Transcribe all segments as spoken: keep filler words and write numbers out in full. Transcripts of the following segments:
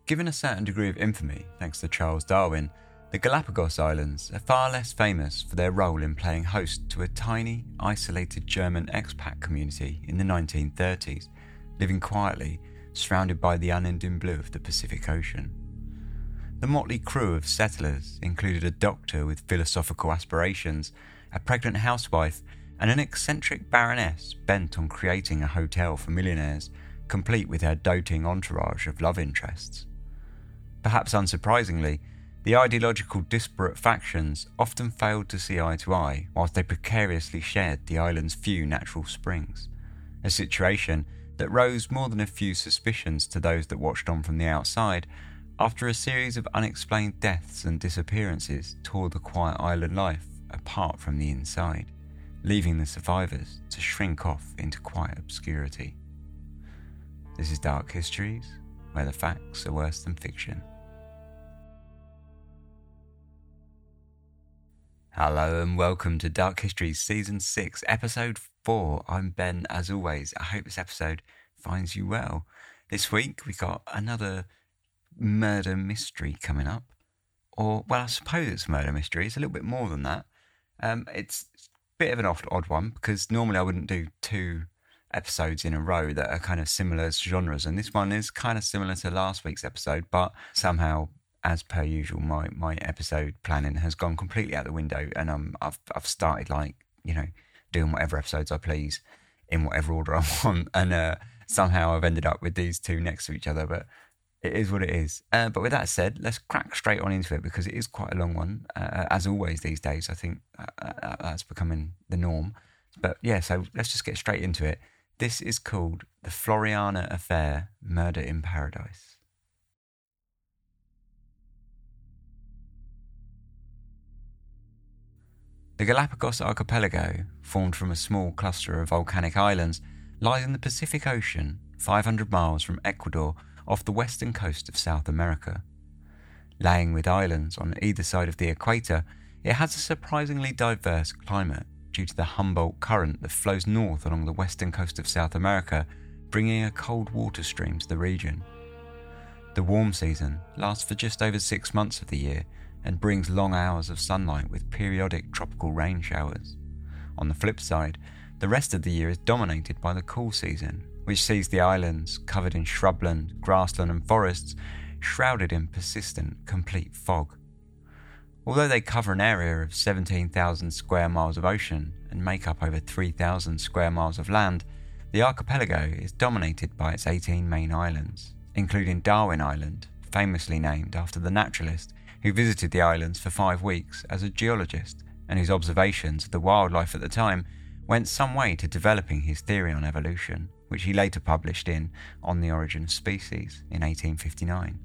Given a certain degree of infamy thanks to Charles Darwin, the Galapagos Islands are far less famous for their role in playing host to a tiny, isolated German expat community in the nineteen thirties, living quietly, surrounded by the unending blue of the Pacific Ocean. The motley crew of settlers included a doctor with philosophical aspirations, a pregnant housewife, and an eccentric baroness bent on creating a hotel for millionaires, complete with her doting entourage of love interests. Perhaps unsurprisingly, the ideological disparate factions often failed to see eye to eye whilst they precariously shared the island's few natural springs, a situation that rose more than a few suspicions to those that watched on from the outside after a series of unexplained deaths and disappearances tore the quiet island life apart from the inside, leaving the survivors to shrink off into quiet obscurity. This is Dark Histories, where the facts are worse than fiction. Hello and welcome to Dark Histories Season six, Episode four. I'm Ben, as always. I hope this episode finds you well. This week we got another murder mystery coming up. Or, well, I suppose it's a murder mystery. It's a little bit more than that. Um, it's a bit of an odd, odd one, because normally I wouldn't do two episodes in a row that are kind of similar genres. And this one is kind of similar to last week's episode, but somehow, as per usual, my, my episode planning has gone completely out the window, and um, I've I've started like you know doing whatever episodes I please in whatever order I want, and uh, somehow I've ended up with these two next to each other. But it is what it is. Uh, but with that said, let's crack straight on into it because it is quite a long one, uh, as always these days. I think uh, uh, that's becoming the norm. But yeah, so let's just get straight into it. This is called The Floriana Affair: Murder in Paradise. The Galapagos Archipelago, formed from a small cluster of volcanic islands, lies in the Pacific Ocean, five hundred miles from Ecuador off the western coast of South America. Laying with islands on either side of the equator, it has a surprisingly diverse climate due to the Humboldt Current that flows north along the western coast of South America, bringing a cold water stream to the region. The warm season lasts for just over six months of the year, and brings long hours of sunlight with periodic tropical rain showers. On the flip side, the rest of the year is dominated by the cool season, which sees the islands covered in shrubland, grassland and forests, shrouded in persistent, complete fog. Although they cover an area of seventeen thousand square miles of ocean and make up over three thousand square miles of land, the archipelago is dominated by its eighteen main islands, including Darwin Island, famously named after the naturalist who visited the islands for five weeks as a geologist and whose observations of the wildlife at the time went some way to developing his theory on evolution, which he later published in On the Origin of Species in eighteen fifty-nine.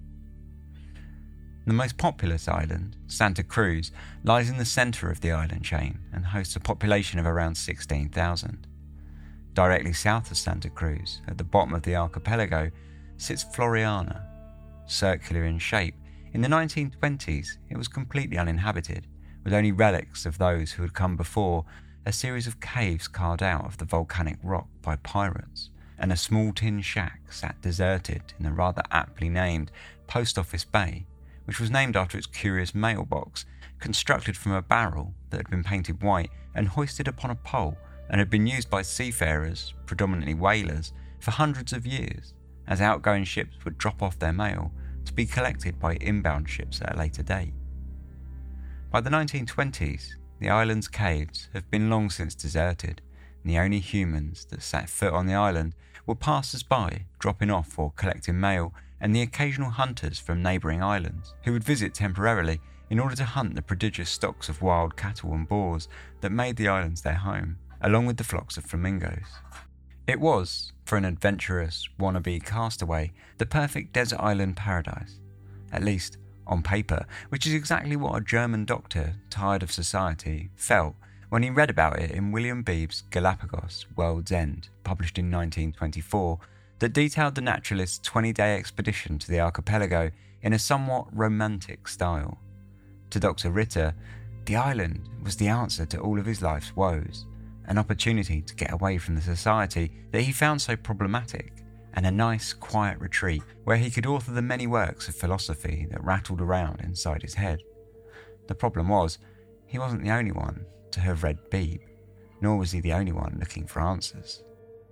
The most populous island, Santa Cruz, lies in the centre of the island chain and hosts a population of around sixteen thousand. Directly south of Santa Cruz, at the bottom of the archipelago, sits Floriana. Circular in shape, in the nineteen twenties, it was completely uninhabited, with only relics of those who had come before, a series of caves carved out of the volcanic rock by pirates, and a small tin shack sat deserted in the rather aptly named Post Office Bay, which was named after its curious mailbox, constructed from a barrel that had been painted white and hoisted upon a pole and had been used by seafarers, predominantly whalers, for hundreds of years, as outgoing ships would drop off their mail to be collected by inbound ships at a later date. By the nineteen twenties, the island's caves have been long since deserted, and the only humans that set foot on the island were passers-by dropping off or collecting mail, and the occasional hunters from neighbouring islands who would visit temporarily in order to hunt the prodigious stocks of wild cattle and boars that made the islands their home, along with the flocks of flamingos. It was, for an adventurous, wannabe castaway, the perfect desert island paradise, at least on paper, which is exactly what a German doctor, tired of society, felt when he read about it in William Beebe's Galapagos: World's End, published in nineteen twenty-four, that detailed the naturalist's twenty-day expedition to the archipelago in a somewhat romantic style. To Doctor Ritter, the island was the answer to all of his life's woes, an opportunity to get away from the society that he found so problematic, and a nice, quiet retreat where he could author the many works of philosophy that rattled around inside his head. The problem was, he wasn't the only one to have read Beebe, nor was he the only one looking for answers.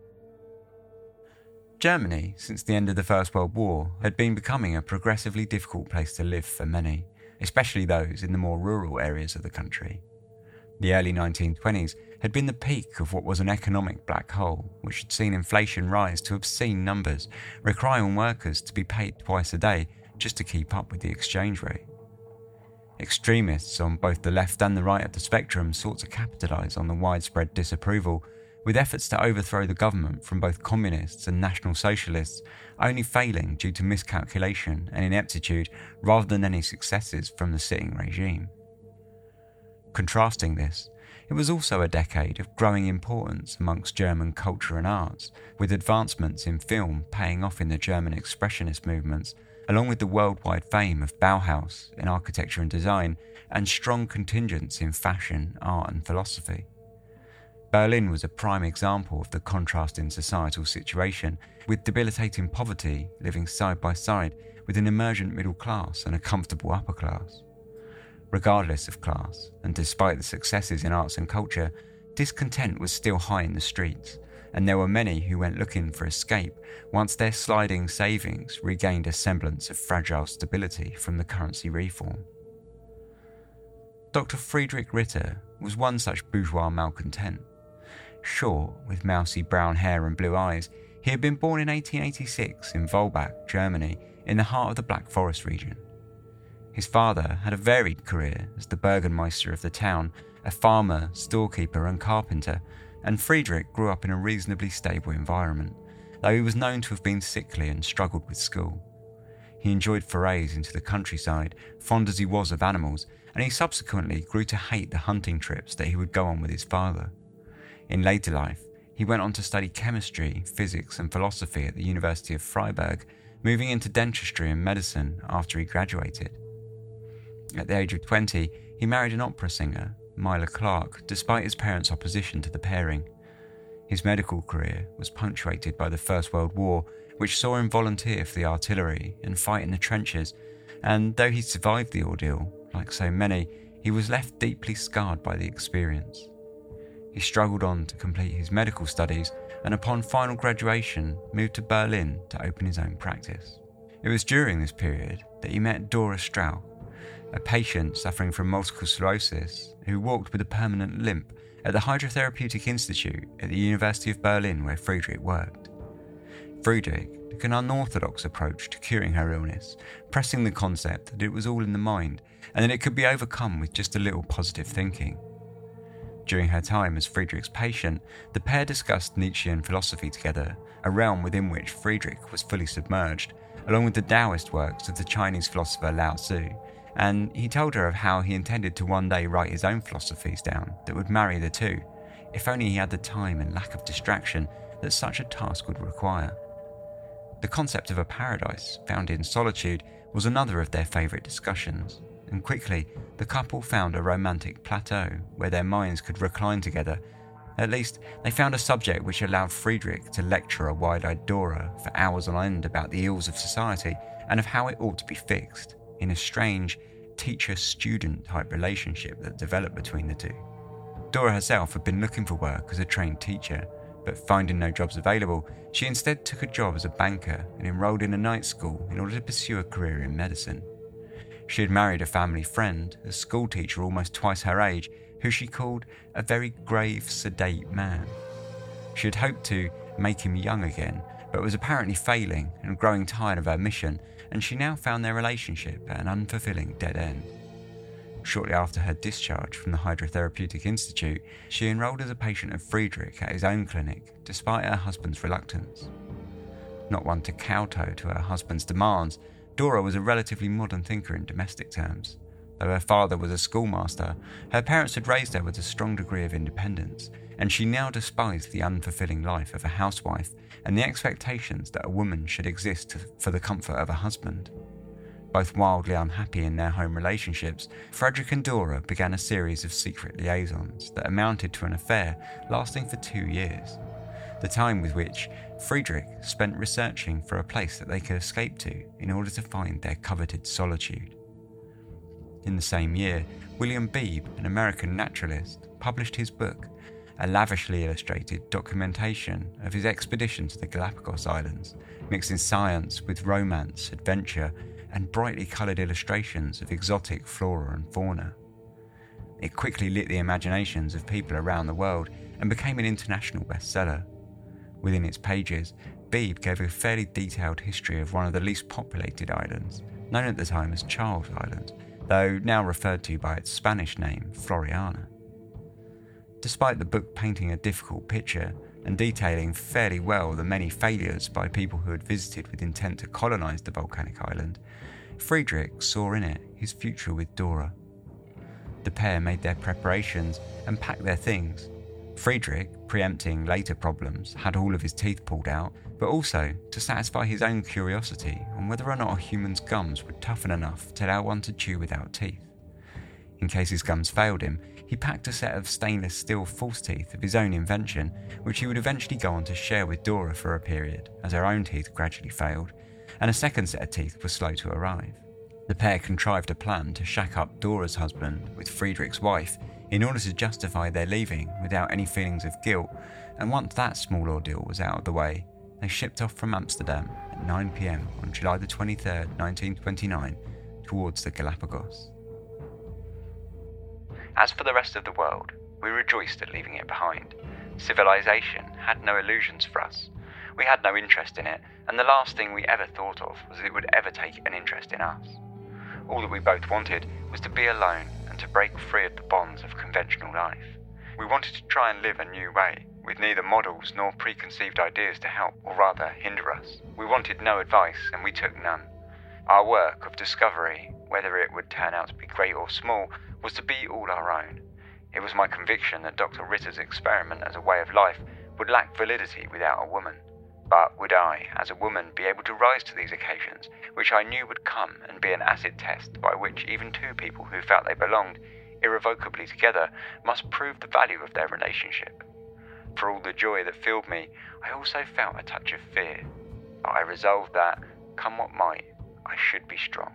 Germany, since the end of the First World War, had been becoming a progressively difficult place to live for many, especially those in the more rural areas of the country. The early nineteen twenties had been the peak of what was an economic black hole, which had seen inflation rise to obscene numbers, requiring workers to be paid twice a day just to keep up with the exchange rate. Extremists on both the left and the right of the spectrum sought to capitalise on the widespread disapproval, with efforts to overthrow the government from both communists and national socialists only failing due to miscalculation and ineptitude rather than any successes from the sitting regime. Contrasting this, it was also a decade of growing importance amongst German culture and arts, with advancements in film paying off in the German expressionist movements, along with the worldwide fame of Bauhaus in architecture and design, and strong contingents in fashion, art and philosophy. Berlin was a prime example of the contrast in societal situation, with debilitating poverty living side by side with an emergent middle class and a comfortable upper class. Regardless of class, and despite the successes in arts and culture, discontent was still high in the streets, and there were many who went looking for escape once their sliding savings regained a semblance of fragile stability from the currency reform. Doctor Friedrich Ritter was one such bourgeois malcontent. Short, with mousy brown hair and blue eyes, he had been born in eighteen eighty-six in Wolbach, Germany, in the heart of the Black Forest region. His father had a varied career as the Burgermeister of the town, a farmer, storekeeper and carpenter, and Friedrich grew up in a reasonably stable environment, though he was known to have been sickly and struggled with school. He enjoyed forays into the countryside, fond as he was of animals, and he subsequently grew to hate the hunting trips that he would go on with his father. In later life, he went on to study chemistry, physics and philosophy at the University of Freiburg, moving into dentistry and medicine after he graduated. At the age of twenty, he married an opera singer, Myla Clark, despite his parents' opposition to the pairing. His medical career was punctuated by the First World War, which saw him volunteer for the artillery and fight in the trenches, and though he survived the ordeal, like so many, he was left deeply scarred by the experience. He struggled on to complete his medical studies and upon final graduation moved to Berlin to open his own practice. It was during this period that he met Dora Strauch, a patient suffering from multiple sclerosis who walked with a permanent limp at the Hydrotherapeutic Institute at the University of Berlin where Friedrich worked. Friedrich took an unorthodox approach to curing her illness, pressing the concept that it was all in the mind and that it could be overcome with just a little positive thinking. During her time as Friedrich's patient, the pair discussed Nietzschean philosophy together, a realm within which Friedrich was fully submerged, along with the Taoist works of the Chinese philosopher Lao Tzu, and he told her of how he intended to one day write his own philosophies down that would marry the two, if only he had the time and lack of distraction that such a task would require. The concept of a paradise found in solitude was another of their favourite discussions, and quickly the couple found a romantic plateau where their minds could recline together. At least, they found a subject which allowed Friedrich to lecture a wide-eyed Dora for hours on end about the ills of society and of how it ought to be fixed, in a strange teacher-student type relationship that developed between the two. Dora herself had been looking for work as a trained teacher, but finding no jobs available, she instead took a job as a banker and enrolled in a night school in order to pursue a career in medicine. She had married a family friend, a schoolteacher almost twice her age, who she called a very grave, sedate man. She had hoped to make him young again, but was apparently failing and growing tired of her mission, and she now found their relationship at an unfulfilling dead end. Shortly after her discharge from the Hydrotherapeutic Institute, she enrolled as a patient of Friedrich at his own clinic, despite her husband's reluctance. Not one to kowtow to her husband's demands, Dora was a relatively modern thinker in domestic terms. Though her father was a schoolmaster, her parents had raised her with a strong degree of independence, and she now despised the unfulfilling life of a housewife and the expectations that a woman should exist for the comfort of a husband. Both wildly unhappy in their home relationships, Friedrich and Dora began a series of secret liaisons that amounted to an affair lasting for two years. the time with which Friedrich spent researching for a place that they could escape to in order to find their coveted solitude. In the same year, William Beebe, an American naturalist, published his book, a lavishly illustrated documentation of his expedition to the Galapagos Islands, mixing science with romance, adventure, and brightly coloured illustrations of exotic flora and fauna. It quickly lit the imaginations of people around the world and became an international bestseller. Within its pages, Beebe gave a fairly detailed history of one of the least populated islands, known at the time as Charles Island, though now referred to by its Spanish name, Floriana. Despite the book painting a difficult picture and detailing fairly well the many failures by people who had visited with intent to colonise the volcanic island, Friedrich saw in it his future with Dora. The pair made their preparations and packed their things. Friedrich, preempting later problems, had all of his teeth pulled out, but also to satisfy his own curiosity on whether or not a human's gums would toughen enough to allow one to chew without teeth. In case his gums failed him, he packed a set of stainless steel false teeth of his own invention, which he would eventually go on to share with Dora for a period, as her own teeth gradually failed, and a second set of teeth was slow to arrive. The pair contrived a plan to shack up Dora's husband with Friedrich's wife in order to justify their leaving without any feelings of guilt, and once that small ordeal was out of the way, they shipped off from Amsterdam at nine p.m. on July the twenty-third, nineteen twenty-nine, towards the Galapagos. As for the rest of the world, we rejoiced at leaving it behind. Civilization had no illusions for us. We had no interest in it, and the last thing we ever thought of was that it would ever take an interest in us. All that we both wanted was to be alone and to break free of the bonds of conventional life. We wanted to try and live a new way, with neither models nor preconceived ideas to help, or rather hinder us. We wanted no advice, and we took none. Our work of discovery, whether it would turn out to be great or small, was to be all our own. It was my conviction that Doctor Ritter's experiment as a way of life would lack validity without a woman. But would I, as a woman, be able to rise to these occasions, which I knew would come and be an acid test by which even two people who felt they belonged irrevocably together must prove the value of their relationship? For all the joy that filled me, I also felt a touch of fear. But I resolved that, come what might, I should be strong.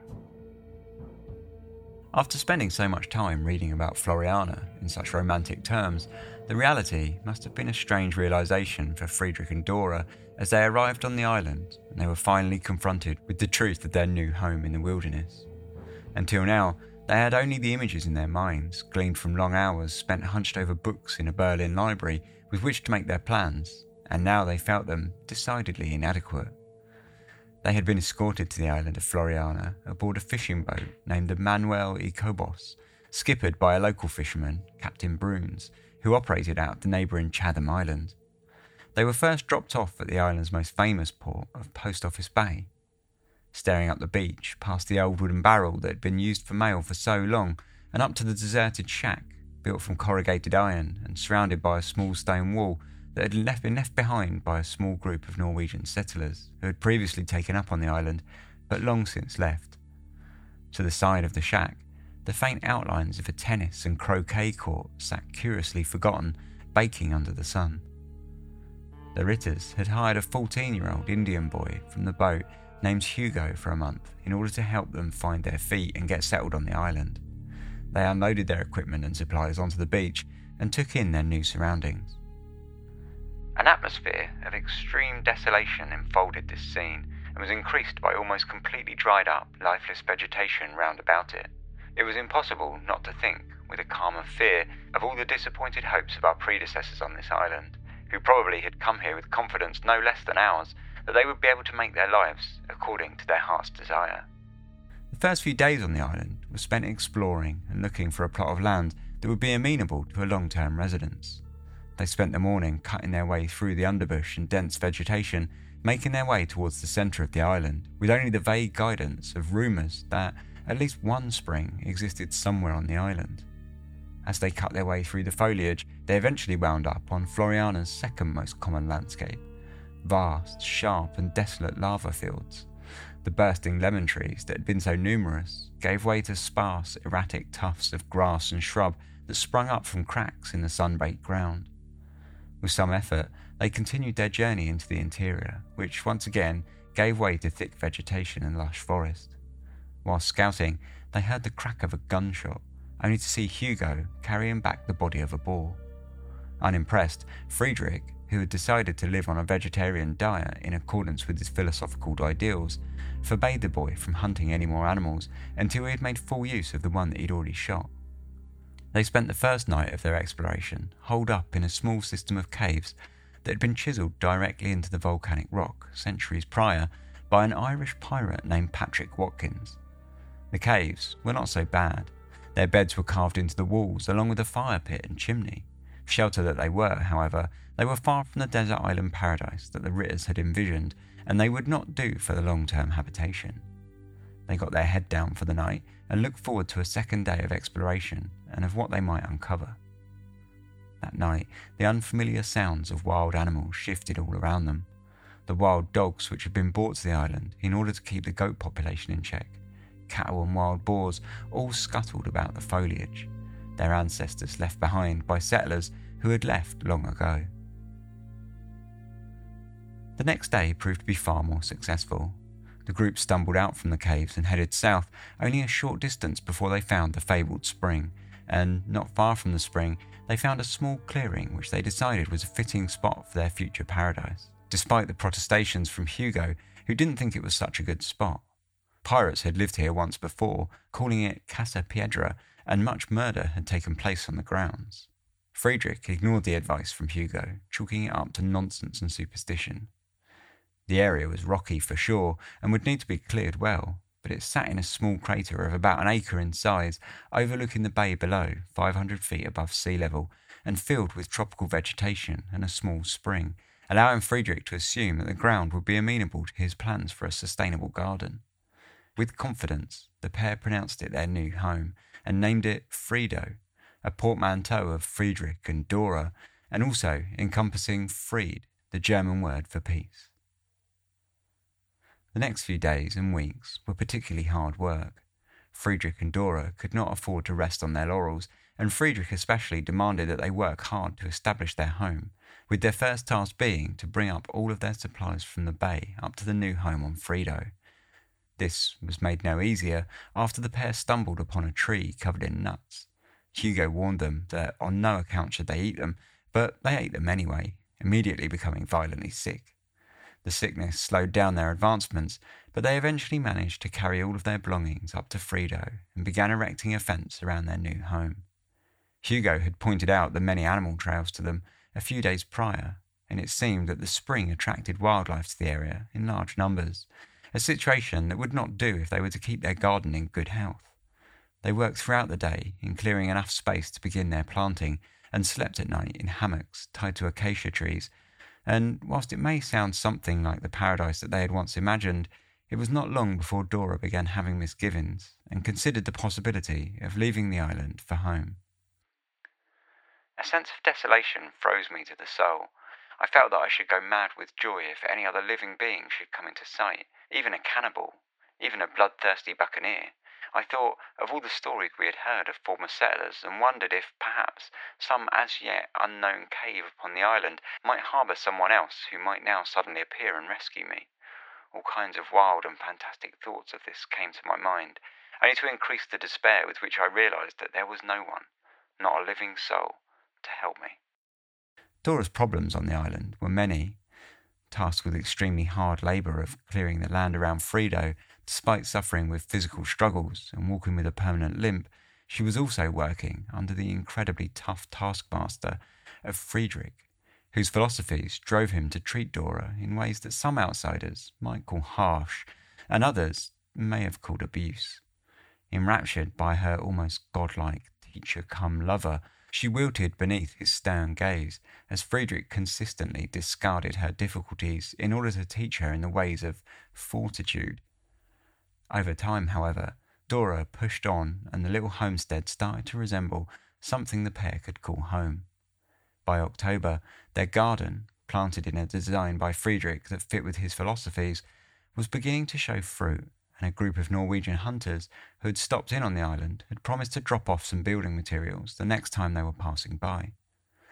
After spending so much time reading about Floriana in such romantic terms, the reality must have been a strange realisation for Friedrich and Dora as they arrived on the island and they were finally confronted with the truth of their new home in the wilderness. Until now, they had only the images in their minds, gleaned from long hours spent hunched over books in a Berlin library with which to make their plans, and now they felt them decidedly inadequate. They had been escorted to the island of Floriana aboard a fishing boat named the Manuel y Cobos, skippered by a local fisherman, Captain Bruns, who operated out of the neighbouring Chatham Island. They were first dropped off at the island's most famous port of Post Office Bay. Staring up the beach, past the old wooden barrel that had been used for mail for so long, and up to the deserted shack, built from corrugated iron and surrounded by a small stone wall that had left, been left behind by a small group of Norwegian settlers who had previously taken up on the island, but long since left. To the side of the shack, the faint outlines of a tennis and croquet court sat curiously forgotten, baking under the sun. The Ritters had hired a fourteen-year-old Indian boy from the boat named Hugo for a month in order to help them find their feet and get settled on the island. They unloaded their equipment and supplies onto the beach and took in their new surroundings. An atmosphere of extreme desolation enfolded this scene and was increased by almost completely dried up, lifeless vegetation round about it. It was impossible not to think, with a calm of fear, of all the disappointed hopes of our predecessors on this island, who probably had come here with confidence no less than ours that they would be able to make their lives according to their heart's desire. The first few days on the island were spent exploring and looking for a plot of land that would be amenable to a long-term residence. They spent the morning cutting their way through the underbush and dense vegetation, making their way towards the centre of the island, with only the vague guidance of rumours that at least one spring existed somewhere on the island. As they cut their way through the foliage, they eventually wound up on Floriana's second most common landscape: vast, sharp and desolate lava fields. The bursting lemon trees that had been so numerous gave way to sparse, erratic tufts of grass and shrub that sprung up from cracks in the sun-baked ground. With some effort, they continued their journey into the interior, which once again gave way to thick vegetation and lush forest. Whilst scouting, they heard the crack of a gunshot, only to see Hugo carrying back the body of a boar. Unimpressed, Friedrich, who had decided to live on a vegetarian diet in accordance with his philosophical ideals, forbade the boy from hunting any more animals until he had made full use of the one that he'd already shot. They spent the first night of their exploration holed up in a small system of caves that had been chiselled directly into the volcanic rock centuries prior by an Irish pirate named Patrick Watkins. The caves were not so bad. Their beds were carved into the walls along with a fire pit and chimney. Shelter that they were, however, they were far from the desert island paradise that the Ritters had envisioned, and they would not do for the long-term habitation. They got their head down for the night and looked forward to a second day of exploration and of what they might uncover. That night, the unfamiliar sounds of wild animals shifted all around them. The wild dogs which had been brought to the island in order to keep the goat population in check, cattle and wild boars all scuttled about the foliage, their ancestors left behind by settlers who had left long ago. The next day proved to be far more successful. The group stumbled out from the caves and headed south only a short distance before they found the fabled spring, and not far from the spring they found a small clearing which they decided was a fitting spot for their future paradise, despite the protestations from Hugo, who didn't think it was such a good spot. Pirates had lived here once before, calling it Casa Piedra, and much murder had taken place on the grounds. Friedrich ignored the advice from Hugo, chalking it up to nonsense and superstition. The area was rocky for sure and would need to be cleared well, but it sat in a small crater of about an acre in size, overlooking the bay below, five hundred feet above sea level, and filled with tropical vegetation and a small spring, allowing Friedrich to assume that the ground would be amenable to his plans for a sustainable garden. With confidence, the pair pronounced it their new home and named it Friedo, a portmanteau of Friedrich and Dora, and also encompassing Fried, the German word for peace. The next few days and weeks were particularly hard work. Friedrich and Dora could not afford to rest on their laurels, and Friedrich especially demanded that they work hard to establish their home, with their first task being to bring up all of their supplies from the bay up to the new home on Friedo. This was made no easier after the pair stumbled upon a tree covered in nuts. Hugo warned them that on no account should they eat them, but they ate them anyway, immediately becoming violently sick. The sickness slowed down their advancements, but they eventually managed to carry all of their belongings up to Friedo and began erecting a fence around their new home. Hugo had pointed out the many animal trails to them a few days prior, and it seemed that the spring attracted wildlife to the area in large numbers, a situation that would not do if they were to keep their garden in good health. They worked throughout the day in clearing enough space to begin their planting and slept at night in hammocks tied to acacia trees, and whilst it may sound something like the paradise that they had once imagined, it was not long before Dora began having misgivings and considered the possibility of leaving the island for home. A sense of desolation froze me to the soul. I felt that I should go mad with joy if any other living being should come into sight, even a cannibal, even a bloodthirsty buccaneer. I thought of all the stories we had heard of former settlers and wondered if, perhaps, some as yet unknown cave upon the island might harbour someone else who might now suddenly appear and rescue me. All kinds of wild and fantastic thoughts of this came to my mind, only to increase the despair with which I realised that there was no one, not a living soul, to help me. Dora's problems on the island were many. Tasked with extremely hard labour of clearing the land around Friedo, despite suffering with physical struggles and walking with a permanent limp, she was also working under the incredibly tough taskmaster of Friedrich, whose philosophies drove him to treat Dora in ways that some outsiders might call harsh, and others may have called abuse. Enraptured by her almost godlike teacher-cum-lover, she wilted beneath his stern gaze, as Friedrich consistently discarded her difficulties in order to teach her in the ways of fortitude. Over time, however, Dora pushed on, and the little homestead started to resemble something the pair could call home. By October, their garden, planted in a design by Friedrich that fit with his philosophies, was beginning to show fruit, and a group of Norwegian hunters who had stopped in on the island had promised to drop off some building materials the next time they were passing by.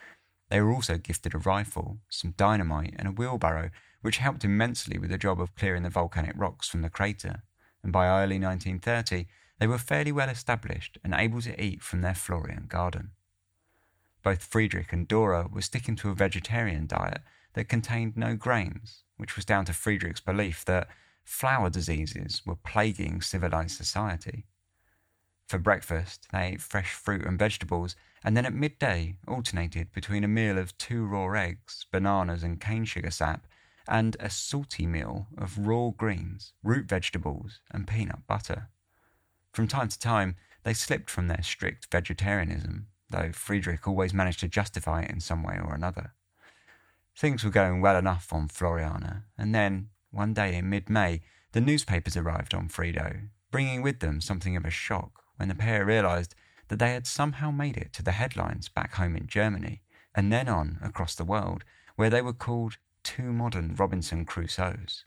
They were also gifted a rifle, some dynamite, and a wheelbarrow, which helped immensely with the job of clearing the volcanic rocks from the crater, and by early nineteen thirty, they were fairly well established and able to eat from their Florian garden. Both Friedrich and Dora were sticking to a vegetarian diet that contained no grains, which was down to Friedrich's belief that flower diseases were plaguing civilized society. For breakfast, they ate fresh fruit and vegetables, and then at midday alternated between a meal of two raw eggs, bananas and cane sugar sap, and a salty meal of raw greens, root vegetables, and peanut butter. From time to time, they slipped from their strict vegetarianism, though Friedrich always managed to justify it in some way or another. Things were going well enough on Floriana, and then, one day in mid-May, the newspapers arrived on Frido, bringing with them something of a shock when the pair realised that they had somehow made it to the headlines back home in Germany, and then on across the world, where they were called two modern Robinson Crusoes.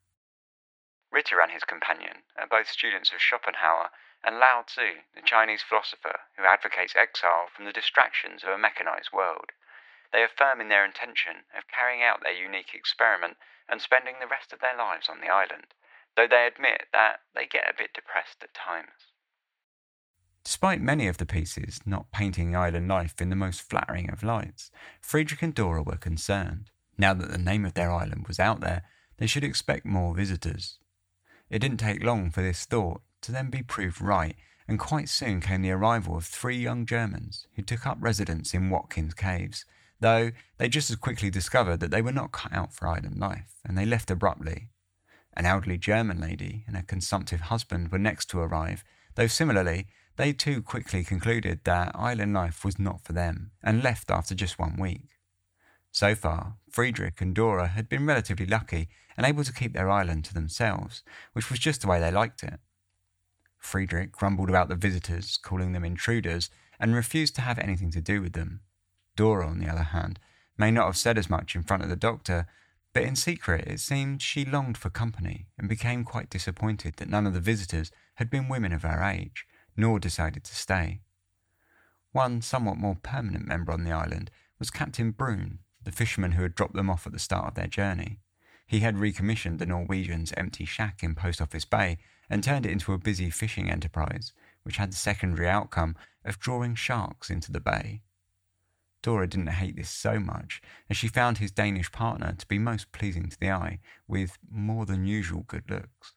Ritter and his companion are both students of Schopenhauer and Lao Tzu, the Chinese philosopher who advocates exile from the distractions of a mechanized world. They affirm in their intention of carrying out their unique experiment and spending the rest of their lives on the island, though they admit that they get a bit depressed at times. Despite many of the pieces not painting island life in the most flattering of lights, Friedrich and Dora were concerned. Now that the name of their island was out there, they should expect more visitors. It didn't take long for this thought to then be proved right, and quite soon came the arrival of three young Germans who took up residence in Watkins Caves, though they just as quickly discovered that they were not cut out for island life, and they left abruptly. An elderly German lady and a consumptive husband were next to arrive, though similarly, they too quickly concluded that island life was not for them, and left after just one week. So far, Friedrich and Dora had been relatively lucky and able to keep their island to themselves, which was just the way they liked it. Friedrich grumbled about the visitors, calling them intruders, and refused to have anything to do with them. Dora, on the other hand, may not have said as much in front of the doctor, but in secret it seemed she longed for company and became quite disappointed that none of the visitors had been women of her age, nor decided to stay. One somewhat more permanent member on the island was Captain Brun, the fisherman who had dropped them off at the start of their journey. He had recommissioned the Norwegians' empty shack in Post Office Bay and turned it into a busy fishing enterprise, which had the secondary outcome of drawing sharks into the bay. Dora didn't hate this so much, as she found his Danish partner to be most pleasing to the eye, with more than usual good looks.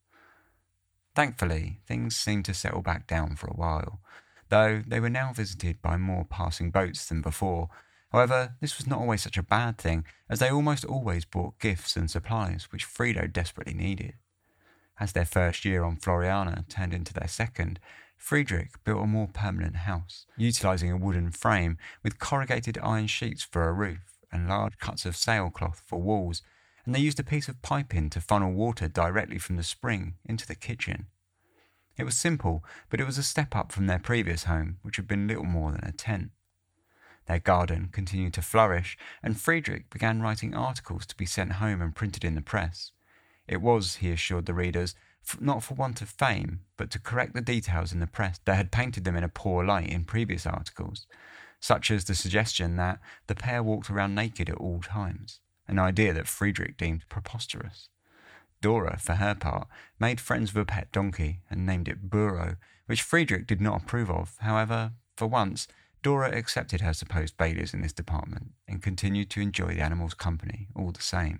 Thankfully, things seemed to settle back down for a while, though they were now visited by more passing boats than before. However, this was not always such a bad thing, as they almost always brought gifts and supplies which Frido desperately needed. As their first year on Floriana turned into their second, Friedrich built a more permanent house, utilising a wooden frame with corrugated iron sheets for a roof and large cuts of sailcloth for walls, and they used a piece of piping to funnel water directly from the spring into the kitchen. It was simple, but it was a step up from their previous home, which had been little more than a tent. Their garden continued to flourish, and Friedrich began writing articles to be sent home and printed in the press. It was, he assured the readers, f- not for want of fame, but to correct the details in the press that had painted them in a poor light in previous articles, such as the suggestion that the pair walked around naked at all times, an idea that Friedrich deemed preposterous. Dora, for her part, made friends with a pet donkey and named it Burro, which Friedrich did not approve of. However, for once, Dora accepted her supposed failures in this department and continued to enjoy the animal's company all the same.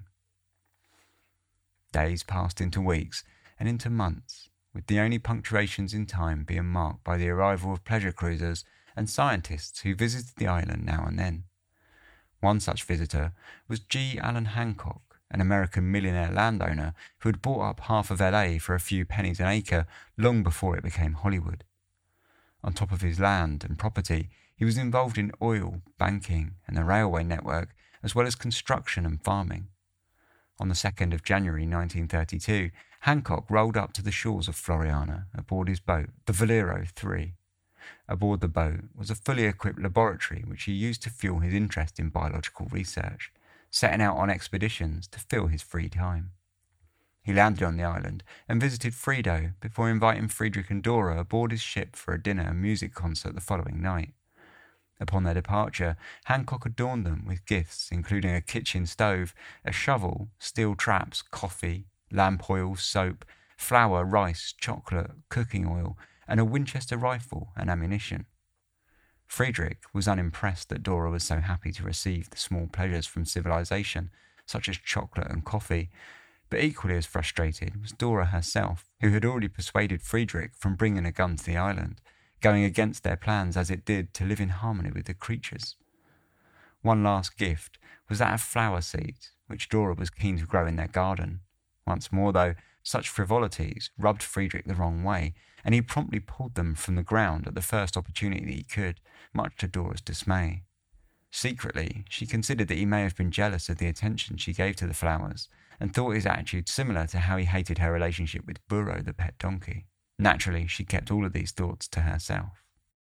Days passed into weeks and into months, with the only punctuations in time being marked by the arrival of pleasure cruisers and scientists who visited the island now and then. One such visitor was G. Allen Hancock, an American millionaire landowner who had bought up half of L A for a few pennies an acre long before it became Hollywood. On top of his land and property, he was involved in oil, banking, and the railway network, as well as construction and farming. On the second of January nineteen thirty-two, Hancock rolled up to the shores of Floriana aboard his boat, the Valero three. Aboard the boat was a fully equipped laboratory which he used to fuel his interest in biological research, setting out on expeditions to fill his free time. He landed on the island and visited Frido before inviting Friedrich and Dora aboard his ship for a dinner and music concert the following night. Upon their departure, Hancock adorned them with gifts including a kitchen stove, a shovel, steel traps, coffee, lamp oil, soap, flour, rice, chocolate, cooking oil, and a Winchester rifle and ammunition. Friedrich was unimpressed that Dora was so happy to receive the small pleasures from civilization, such as chocolate and coffee, but equally as frustrated was Dora herself, who had already persuaded Friedrich from bringing a gun to the island, going against their plans as it did to live in harmony with the creatures. One last gift was that of flower seeds, which Dora was keen to grow in their garden. Once more, though, such frivolities rubbed Friedrich the wrong way, and he promptly pulled them from the ground at the first opportunity he could, much to Dora's dismay. Secretly, she considered that he may have been jealous of the attention she gave to the flowers, and thought his attitude similar to how he hated her relationship with Burro, the pet donkey. Naturally, she kept all of these thoughts to herself.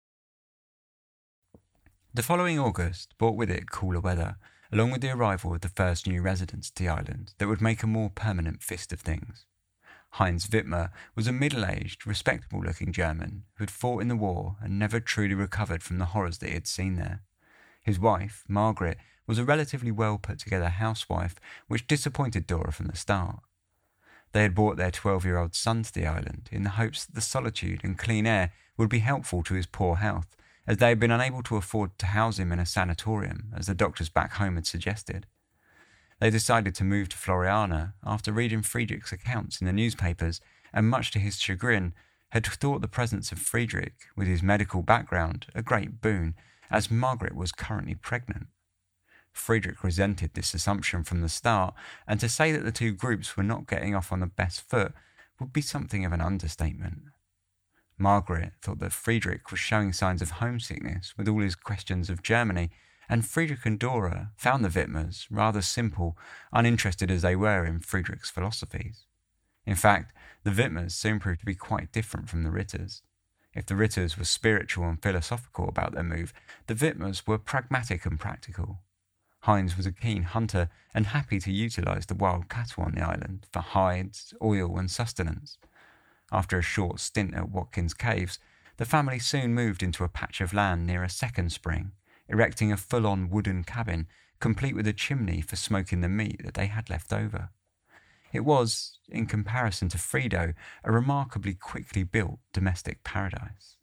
The following August brought with it cooler weather, along with the arrival of the first new residents to the island that would make a more permanent fist of things. Heinz Wittmer was a middle-aged, respectable-looking German who had fought in the war and never truly recovered from the horrors that he had seen there. His wife, Margaret, was a relatively well-put-together housewife, which disappointed Dora from the start. They had brought their twelve-year-old son to the island in the hopes that the solitude and clean air would be helpful to his poor health, as they had been unable to afford to house him in a sanatorium, as the doctors back home had suggested. They decided to move to Floriana after reading Friedrich's accounts in the newspapers, and much to his chagrin, had thought the presence of Friedrich, with his medical background, a great boon, as Margaret was currently pregnant. Friedrich resented this assumption from the start, and to say that the two groups were not getting off on the best foot would be something of an understatement. Margaret thought that Friedrich was showing signs of homesickness with all his questions of Germany, and Friedrich and Dora found the Wittmers rather simple, uninterested as they were in Friedrich's philosophies. In fact, the Wittmers soon proved to be quite different from the Ritters. If the Ritters were spiritual and philosophical about their move, the Wittmers were pragmatic and practical. Heinz was a keen hunter and happy to utilise the wild cattle on the island for hides, oil and sustenance. After a short stint at Watkins Caves, the family soon moved into a patch of land near a second spring, erecting a full-on wooden cabin, complete with a chimney for smoking the meat that they had left over. It was, in comparison to Frido, a remarkably quickly built domestic paradise.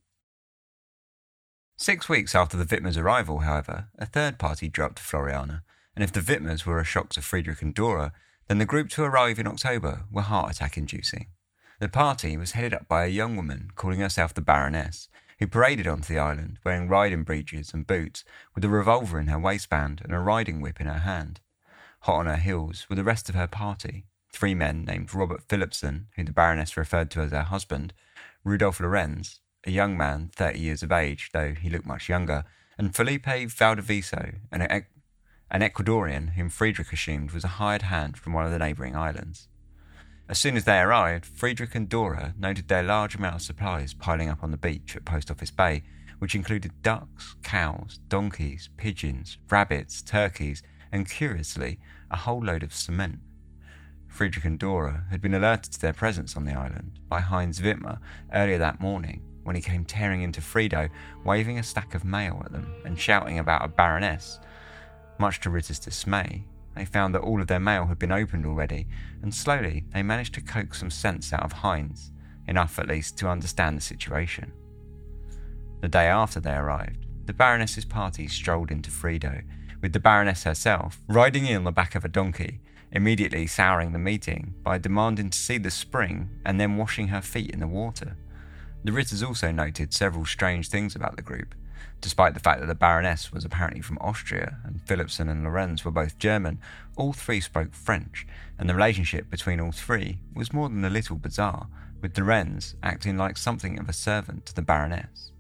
Six weeks after the Wittmers' arrival, however, a third party dropped to Floriana, and if the Wittmers were a shock to Friedrich and Dora, then the group to arrive in October were heart-attack-inducing. The party was headed up by a young woman calling herself the Baroness, who paraded onto the island wearing riding breeches and boots, with a revolver in her waistband and a riding whip in her hand. Hot on her heels were the rest of her party, three men named Robert Philipson, who the Baroness referred to as her husband, Rudolf Lorenz, a young man, thirty years of age, though he looked much younger, and Felipe Valdiviso, an, e- an Ecuadorian whom Friedrich assumed was a hired hand from one of the neighbouring islands. As soon as they arrived, Friedrich and Dora noted their large amount of supplies piling up on the beach at Post Office Bay, which included ducks, cows, donkeys, pigeons, rabbits, turkeys, and curiously, a whole load of cement. Friedrich and Dora had been alerted to their presence on the island by Heinz Wittmer earlier that morning, when he came tearing into Frido, waving a stack of mail at them and shouting about a baroness. Much to Ritter's dismay, they found that all of their mail had been opened already, and slowly they managed to coax some sense out of Heinz, enough at least to understand the situation. The day after they arrived, the Baroness's party strolled into Frido, with the Baroness herself riding in on the back of a donkey, immediately souring the meeting by demanding to see the spring and then washing her feet in the water. The Ritters also noted several strange things about the group. Despite the fact that the Baroness was apparently from Austria and Philipson and Lorenz were both German, all three spoke French, and the relationship between all three was more than a little bizarre, with Lorenz acting like something of a servant to the Baroness.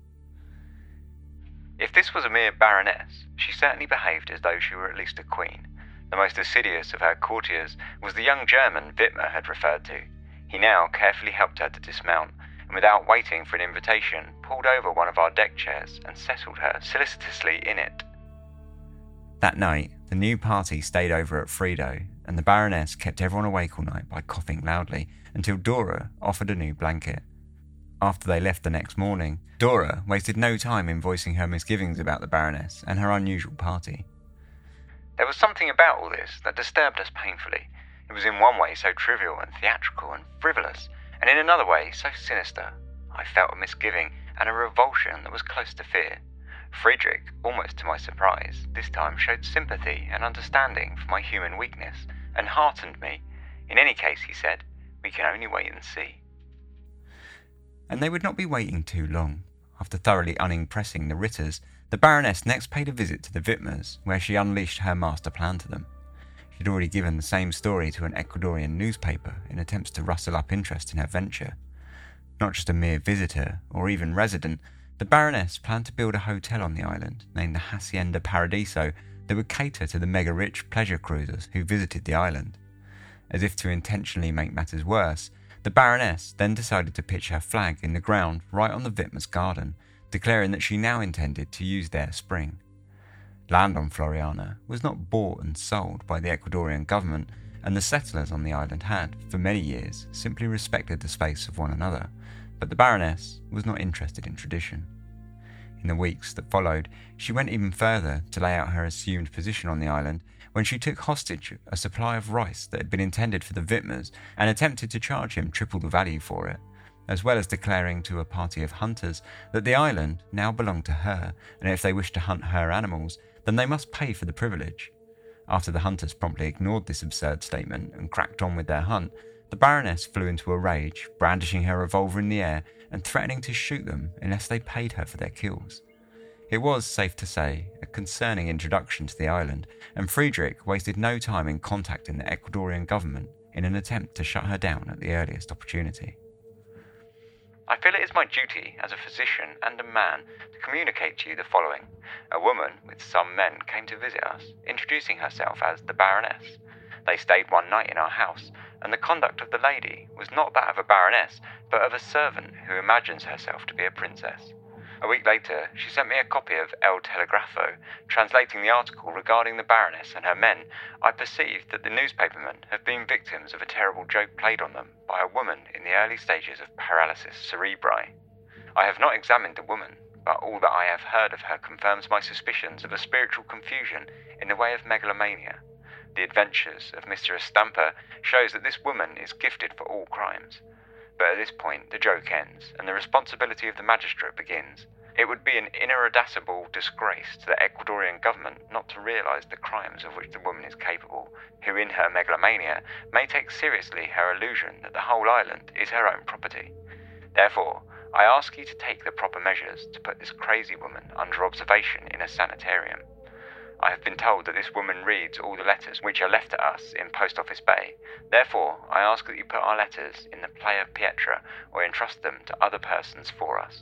If this was a mere Baroness, she certainly behaved as though she were at least a queen. The most assiduous of her courtiers was the young German Wittmer had referred to. He now carefully helped her to dismount, and without waiting for an invitation, pulled over one of our deck chairs and settled her solicitously in it. That night, the new party stayed over at Frido, and the Baroness kept everyone awake all night by coughing loudly, until Dora offered a new blanket. After they left the next morning, Dora wasted no time in voicing her misgivings about the Baroness and her unusual party. There was something about all this that disturbed us painfully. It was in one way so trivial and theatrical and frivolous, and in another way so sinister. I felt a misgiving and a revulsion that was close to fear. Friedrich, almost to my surprise, this time showed sympathy and understanding for my human weakness, and heartened me. In any case, he said, we can only wait and see. And they would not be waiting too long. After thoroughly unimpressing the Ritters, the Baroness next paid a visit to the Wittmers, where she unleashed her master plan to them. She had already given the same story to an Ecuadorian newspaper in attempts to rustle up interest in her venture. Not just a mere visitor, or even resident, the Baroness planned to build a hotel on the island, named the Hacienda Paradiso, that would cater to the mega-rich pleasure cruisers who visited the island. As if to intentionally make matters worse, the Baroness then decided to pitch her flag in the ground right on the Wittmers' garden, declaring that she now intended to use their spring. Land on Floriana was not bought and sold by the Ecuadorian government, and the settlers on the island had, for many years, simply respected the space of one another, but the Baroness was not interested in tradition. In the weeks that followed, she went even further to lay out her assumed position on the island when she took hostage a supply of rice that had been intended for the Wittmers and attempted to charge him triple the value for it, as well as declaring to a party of hunters that the island now belonged to her, and if they wished to hunt her animals, then they must pay for the privilege. After the hunters promptly ignored this absurd statement and cracked on with their hunt, the Baroness flew into a rage, brandishing her revolver in the air and threatening to shoot them unless they paid her for their kills. It was, safe to say, a concerning introduction to the island, and Friedrich wasted no time in contacting the Ecuadorian government in an attempt to shut her down at the earliest opportunity. I feel it is my duty as a physician and a man to communicate to you the following. A woman with some men came to visit us, introducing herself as the Baroness. They stayed one night in our house, and the conduct of the lady was not that of a baroness, but of a servant who imagines herself to be a princess. A week later, she sent me a copy of El Telegrafo, translating the article regarding the Baroness and her men. I perceived that the newspapermen have been victims of a terrible joke played on them by a woman in the early stages of paralysis cerebri. I have not examined the woman, but all that I have heard of her confirms my suspicions of a spiritual confusion in the way of megalomania. The adventures of Mister Estampa shows that this woman is gifted for all crimes. But at this point, the joke ends, and the responsibility of the magistrate begins. It would be an ineradicable disgrace to the Ecuadorian government not to realise the crimes of which the woman is capable, who in her megalomania may take seriously her illusion that the whole island is her own property. Therefore, I ask you to take the proper measures to put this crazy woman under observation in a sanitarium. I have been told that this woman reads all the letters which are left to us in Post Office Bay. Therefore, I ask that you put our letters in the Playa Pietra or entrust them to other persons for us.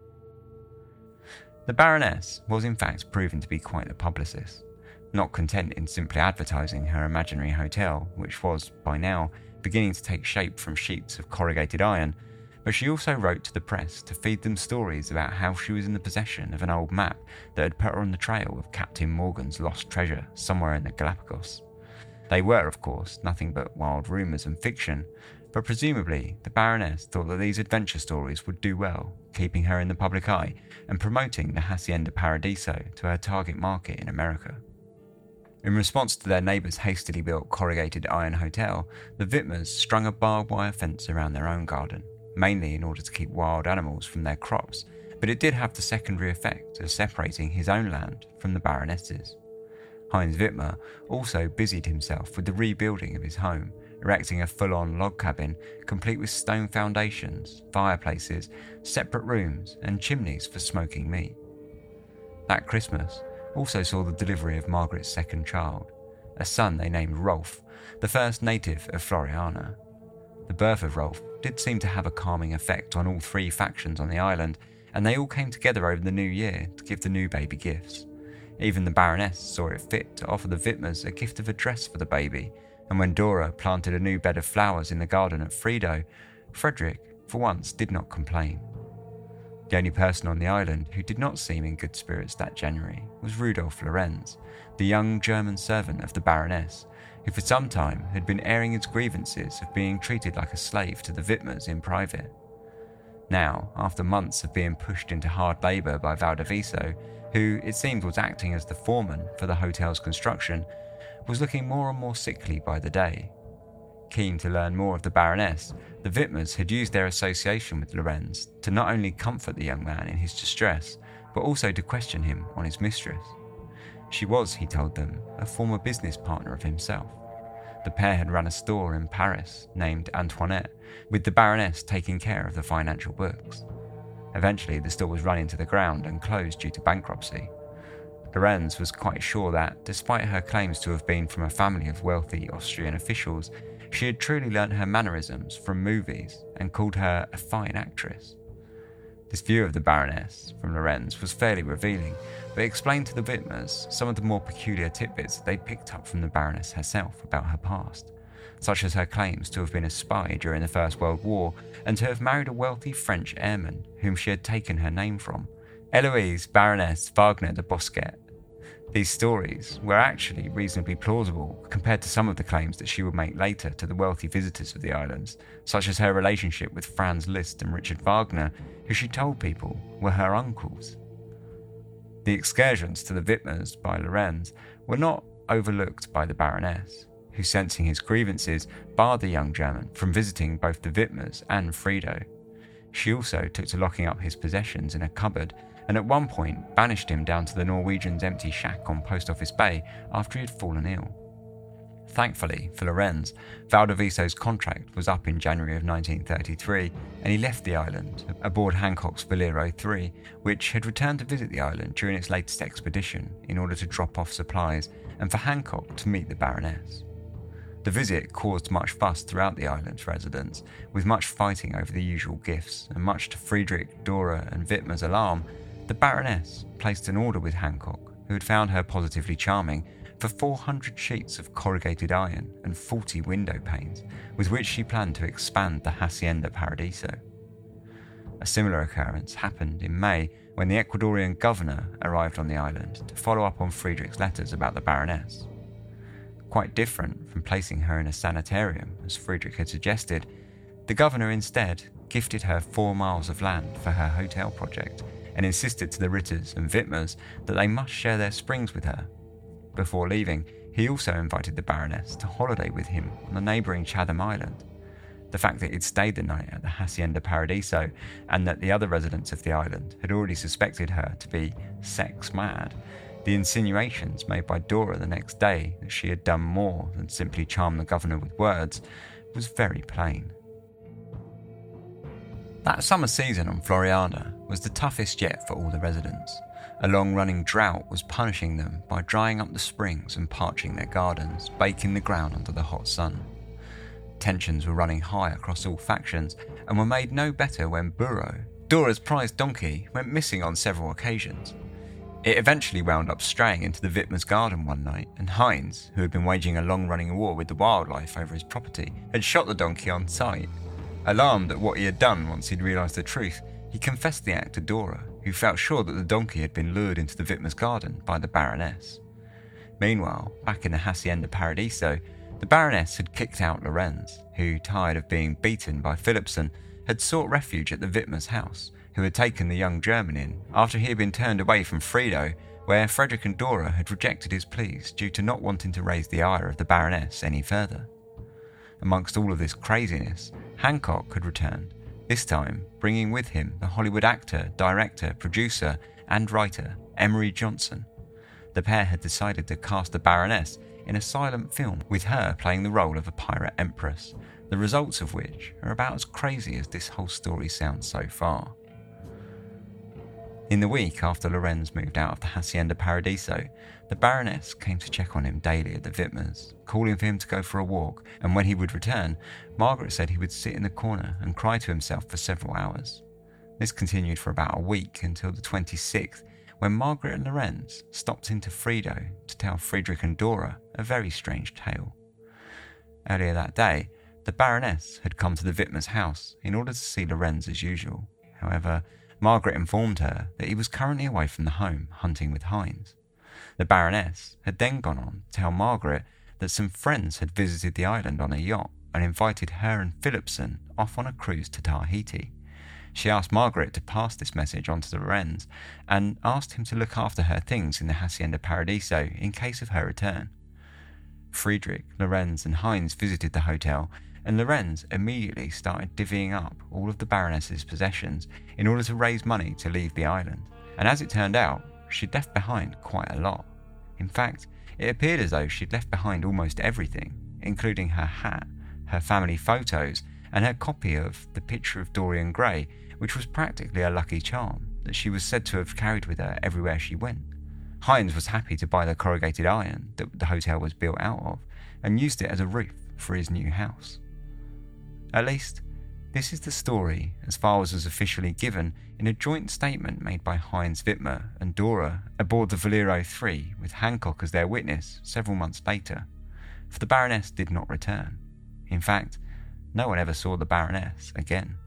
The Baroness was in fact proven to be quite the publicist, not content in simply advertising her imaginary hotel, which was, by now, beginning to take shape from sheets of corrugated iron, but she also wrote to the press to feed them stories about how she was in the possession of an old map that had put her on the trail of Captain Morgan's lost treasure somewhere in the Galapagos. They were, of course, nothing but wild rumours and fiction, but presumably the Baroness thought that these adventure stories would do well, keeping her in the public eye and promoting the Hacienda Paradiso to her target market in America. In response to their neighbours' hastily built corrugated iron hotel, the Wittmers strung a barbed wire fence around their own garden, mainly in order to keep wild animals from their crops, but it did have the secondary effect of separating his own land from the Baroness's. Heinz Wittmer also busied himself with the rebuilding of his home, erecting a full-on log cabin complete with stone foundations, fireplaces, separate rooms and chimneys for smoking meat. That Christmas also saw the delivery of Margaret's second child, a son they named Rolf, the first native of Floriana. The birth of Rolf did seem to have a calming effect on all three factions on the island, and they all came together over the new year to give the new baby gifts. Even the Baroness saw it fit to offer the Wittmers a gift of a dress for the baby, and when Dora planted a new bed of flowers in the garden at Frido, Frederick, for once, did not complain. The only person on the island who did not seem in good spirits that January was Rudolf Lorenz, the young German servant of the Baroness, who for some time had been airing his grievances of being treated like a slave to the Wittmers in private. Now, after months of being pushed into hard labour by Valdiviso, who it seemed was acting as the foreman for the hotel's construction, was looking more and more sickly by the day. Keen to learn more of the Baroness, the Wittmers had used their association with Lorenz to not only comfort the young man in his distress, but also to question him on his mistress. She was, he told them, a former business partner of himself. The pair had run a store in Paris named Antoinette, with the Baroness taking care of the financial books. Eventually, the store was run into the ground and closed due to bankruptcy. Lorenz was quite sure that, despite her claims to have been from a family of wealthy Austrian officials, she had truly learnt her mannerisms from movies and called her a fine actress. This view of the Baroness from Lorenz was fairly revealing, but explained to the Wittmers some of the more peculiar tidbits that they picked up from the Baroness herself about her past, such as her claims to have been a spy during the First World War and to have married a wealthy French airman whom she had taken her name from, Eloise Baroness Wagner de Bosquet. These stories were actually reasonably plausible compared to some of the claims that she would make later to the wealthy visitors of the islands, such as her relationship with Franz Liszt and Richard Wagner, who she told people were her uncles. The excursions to the Wittmers by Lorenz were not overlooked by the Baroness, who, sensing his grievances, barred the young German from visiting both the Wittmers and Friedo. She also took to locking up his possessions in a cupboard, and at one point banished him down to the Norwegians' empty shack on Post Office Bay after he had fallen ill. Thankfully for Lorenz, Valdiviso's contract was up in January of nineteen thirty-three, and he left the island aboard Hancock's Valero three, which had returned to visit the island during its latest expedition in order to drop off supplies and for Hancock to meet the Baroness. The visit caused much fuss throughout the island's residents, with much fighting over the usual gifts, and much to Friedrich, Dora and Wittmer's alarm, the Baroness placed an order with Hancock, who had found her positively charming, for four hundred sheets of corrugated iron and forty window panes, with which she planned to expand the Hacienda Paradiso. A similar occurrence happened in May when the Ecuadorian governor arrived on the island to follow up on Friedrich's letters about the Baroness. Quite different from placing her in a sanitarium, as Friedrich had suggested, the governor instead gifted her four miles of land for her hotel project and insisted to the Ritters and Wittmers that they must share their springs with her. Before leaving, he also invited the Baroness to holiday with him on the neighbouring Chatham Island. The fact that he'd stayed the night at the Hacienda Paradiso and that the other residents of the island had already suspected her to be sex mad, the insinuations made by Dora the next day that she had done more than simply charm the governor with words, was very plain. That summer season on Floriana was the toughest yet for all the residents. A long-running drought was punishing them by drying up the springs and parching their gardens, baking the ground under the hot sun. Tensions were running high across all factions and were made no better when Burro, Dora's prized donkey, went missing on several occasions. It eventually wound up straying into the Wittmers' garden one night, and Heinz, who had been waging a long-running war with the wildlife over his property, had shot the donkey on sight. Alarmed at what he had done once he'd realised the truth, he confessed the act to Dora, who felt sure that the donkey had been lured into the Wittmers' garden by the Baroness. Meanwhile, back in the Hacienda Paradiso, the Baroness had kicked out Lorenz, who, tired of being beaten by Philipson, had sought refuge at the Wittmers' house, who had taken the young German in after he had been turned away from Friedo, where Frederick and Dora had rejected his pleas due to not wanting to raise the ire of the Baroness any further. Amongst all of this craziness, Hancock had returned, this time bringing with him the Hollywood actor, director, producer and writer Emery Johnson. The pair had decided to cast the Baroness in a silent film with her playing the role of a pirate empress, the results of which are about as crazy as this whole story sounds so far. In the week after Lorenz moved out of the Hacienda Paradiso, the Baroness came to check on him daily at the Wittmers, calling for him to go for a walk, and when he would return, Margaret said he would sit in the corner and cry to himself for several hours. This continued for about a week until the twenty-sixth, when Margaret and Lorenz stopped into Friedo to tell Friedrich and Dora a very strange tale. Earlier that day, the Baroness had come to the Wittmers' house in order to see Lorenz as usual. However, Margaret informed her that he was currently away from the home hunting with Heinz. The Baroness had then gone on to tell Margaret that some friends had visited the island on a yacht and invited her and Philipson off on a cruise to Tahiti. She asked Margaret to pass this message on to Lorenz and asked him to look after her things in the Hacienda Paradiso in case of her return. Friedrich, Lorenz and Heinz visited the hotel, and Lorenz immediately started divvying up all of the Baroness's possessions in order to raise money to leave the island. And as it turned out, she'd left behind quite a lot. In fact, it appeared as though she'd left behind almost everything, including her hat, her family photos, and her copy of The Picture of Dorian Gray, which was practically a lucky charm that she was said to have carried with her everywhere she went. Heinz was happy to buy the corrugated iron that the hotel was built out of and used it as a roof for his new house. At least, this is the story as far as was officially given in a joint statement made by Heinz Wittmer and Dora aboard the Valero three with Hancock as their witness several months later, for the Baroness did not return. In fact, no one ever saw the Baroness again.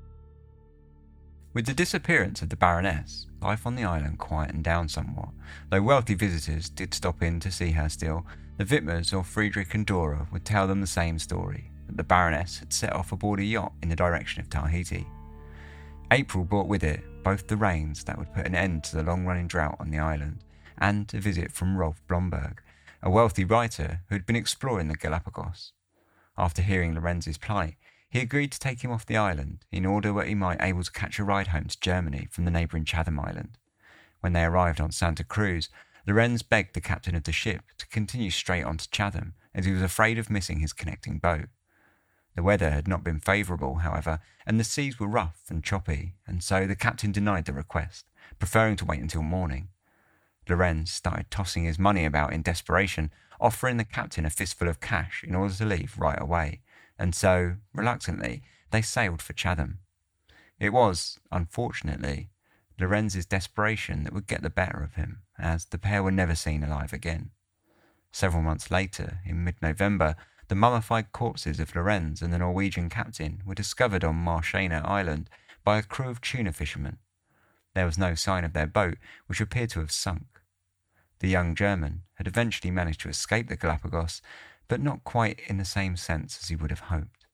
With the disappearance of the Baroness, life on the island quietened down somewhat. Though wealthy visitors did stop in to see her still, the Wittmers or Friedrich and Dora would tell them the same story, that the Baroness had set off aboard a yacht in the direction of Tahiti. April brought with it both the rains that would put an end to the long-running drought on the island, and a visit from Rolf Blomberg, a wealthy writer who had been exploring the Galapagos. After hearing Lorenz's plight, he agreed to take him off the island in order that he might able to catch a ride home to Germany from the neighbouring Chatham Island. When they arrived on Santa Cruz, Lorenz begged the captain of the ship to continue straight on to Chatham, as he was afraid of missing his connecting boat. The weather had not been favourable, however, and the seas were rough and choppy, and so the captain denied the request, preferring to wait until morning. Lorenz started tossing his money about in desperation, offering the captain a fistful of cash in order to leave right away, and so, reluctantly, they sailed for Chatham. It was, unfortunately, Lorenz's desperation that would get the better of him, as the pair were never seen alive again. Several months later, in mid-November, the mummified corpses of Lorenz and the Norwegian captain were discovered on Marchena Island by a crew of tuna fishermen. There was no sign of their boat, which appeared to have sunk. The young German had eventually managed to escape the Galapagos, but not quite in the same sense as he would have hoped.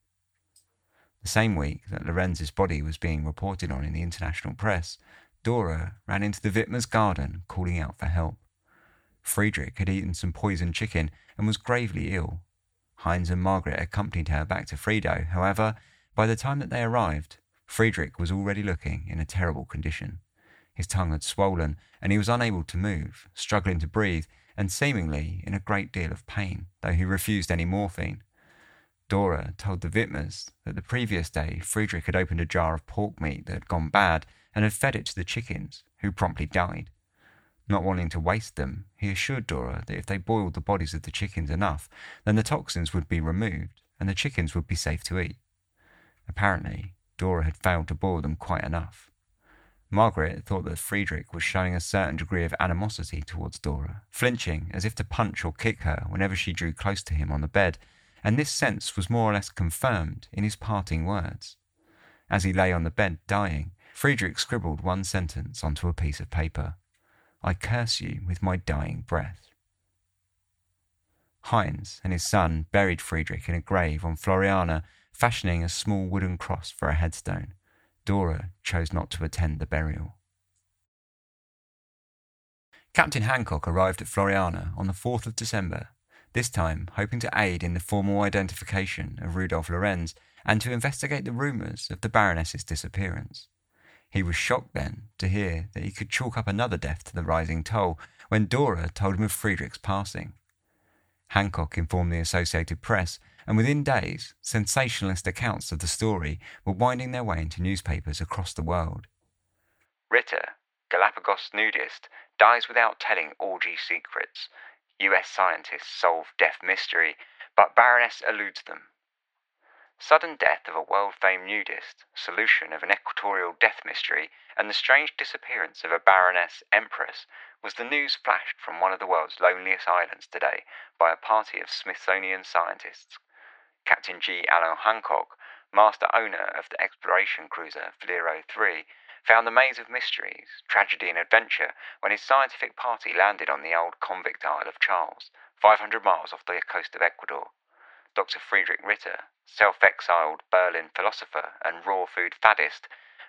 The same week that Lorenz's body was being reported on in the international press, Dora ran into the Wittmers' garden calling out for help. Friedrich had eaten some poisoned chicken and was gravely ill. Heinz and Margaret accompanied her back to Frido. However, by the time that they arrived, Friedrich was already looking in a terrible condition. His tongue had swollen, and he was unable to move, struggling to breathe, and seemingly in a great deal of pain, though he refused any morphine. Dora told the Wittmers that the previous day Friedrich had opened a jar of pork meat that had gone bad and had fed it to the chickens, who promptly died. Not wanting to waste them, he assured Dora that if they boiled the bodies of the chickens enough, then the toxins would be removed and the chickens would be safe to eat. Apparently, Dora had failed to boil them quite enough. Margaret thought that Friedrich was showing a certain degree of animosity towards Dora, flinching as if to punch or kick her whenever she drew close to him on the bed, and this sense was more or less confirmed in his parting words. As he lay on the bed dying, Friedrich scribbled one sentence onto a piece of paper. "I curse you with my dying breath." Heinz and his son buried Friedrich in a grave on Floriana, fashioning a small wooden cross for a headstone. Dora chose not to attend the burial. Captain Hancock arrived at Floriana on the fourth of December, this time hoping to aid in the formal identification of Rudolf Lorenz and to investigate the rumours of the Baroness's disappearance. He was shocked then to hear that he could chalk up another death to the rising toll when Dora told him of Friedrich's passing. Hancock informed the Associated Press, and within days, sensationalist accounts of the story were winding their way into newspapers across the world. Ritter, Galapagos nudist, dies without telling orgy secrets. U S scientists solve death mystery, but Baroness eludes them. Sudden death of a world-famed nudist, solution of an equatorial death mystery, and the strange disappearance of a Baroness Empress was the news flashed from one of the world's loneliest islands today by a party of Smithsonian scientists. Captain G. Allen Hancock, master owner of the exploration cruiser Valero three, found the maze of mysteries, tragedy and adventure when his scientific party landed on the old convict Isle of Charles, five hundred miles off the coast of Ecuador. Doctor Friedrich Ritter, self-exiled Berlin philosopher and raw food faddist,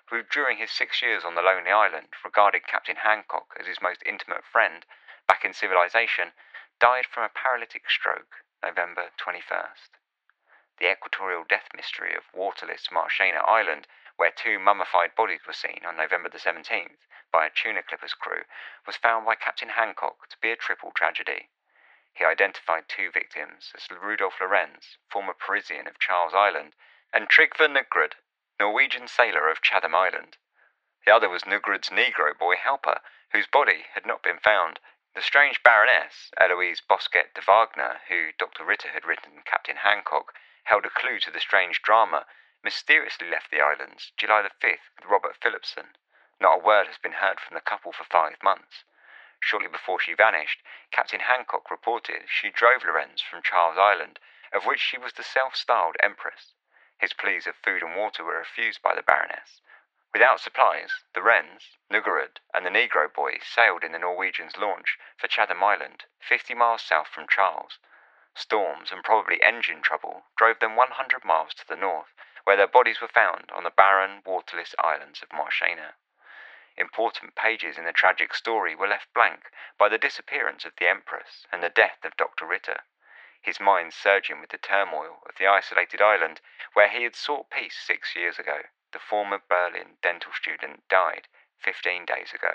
who during his six years on the Lonely Island regarded Captain Hancock as his most intimate friend back in civilization, died from a paralytic stroke November twenty-first. The equatorial death mystery of waterless Marchena Island, where two mummified bodies were seen on November the seventeenth by a tuna clippers crew, was found by Captain Hancock to be a triple tragedy. He identified two victims as Rudolf Lorenz, former Parisian of Charles Island, and Trygve Nugrud, Norwegian sailor of Chatham Island. The other was Nugrud's Negro boy helper, whose body had not been found. The strange Baroness, Eloise Bosquet de Wagner, who Doctor Ritter had written Captain Hancock, held a clue to the strange drama, mysteriously left the islands July the fifth with Robert Phillipson. Not a word has been heard from the couple for five months. Shortly before she vanished, Captain Hancock reported she drove Lorenz from Charles Island, of which she was the self-styled Empress. His pleas of food and water were refused by the Baroness. Without supplies, the Wrens, Nugrud, and the Negro boy sailed in the Norwegians' launch for Chatham Island, fifty miles south from Charles. Storms and probably engine trouble drove them one hundred miles to the north, where their bodies were found on the barren, waterless islands of Marchena. Important pages in the tragic story were left blank by the disappearance of the Empress and the death of Doctor Ritter, his mind surging with the turmoil of the isolated island where he had sought peace six years ago. The former Berlin dental student died fifteen days ago.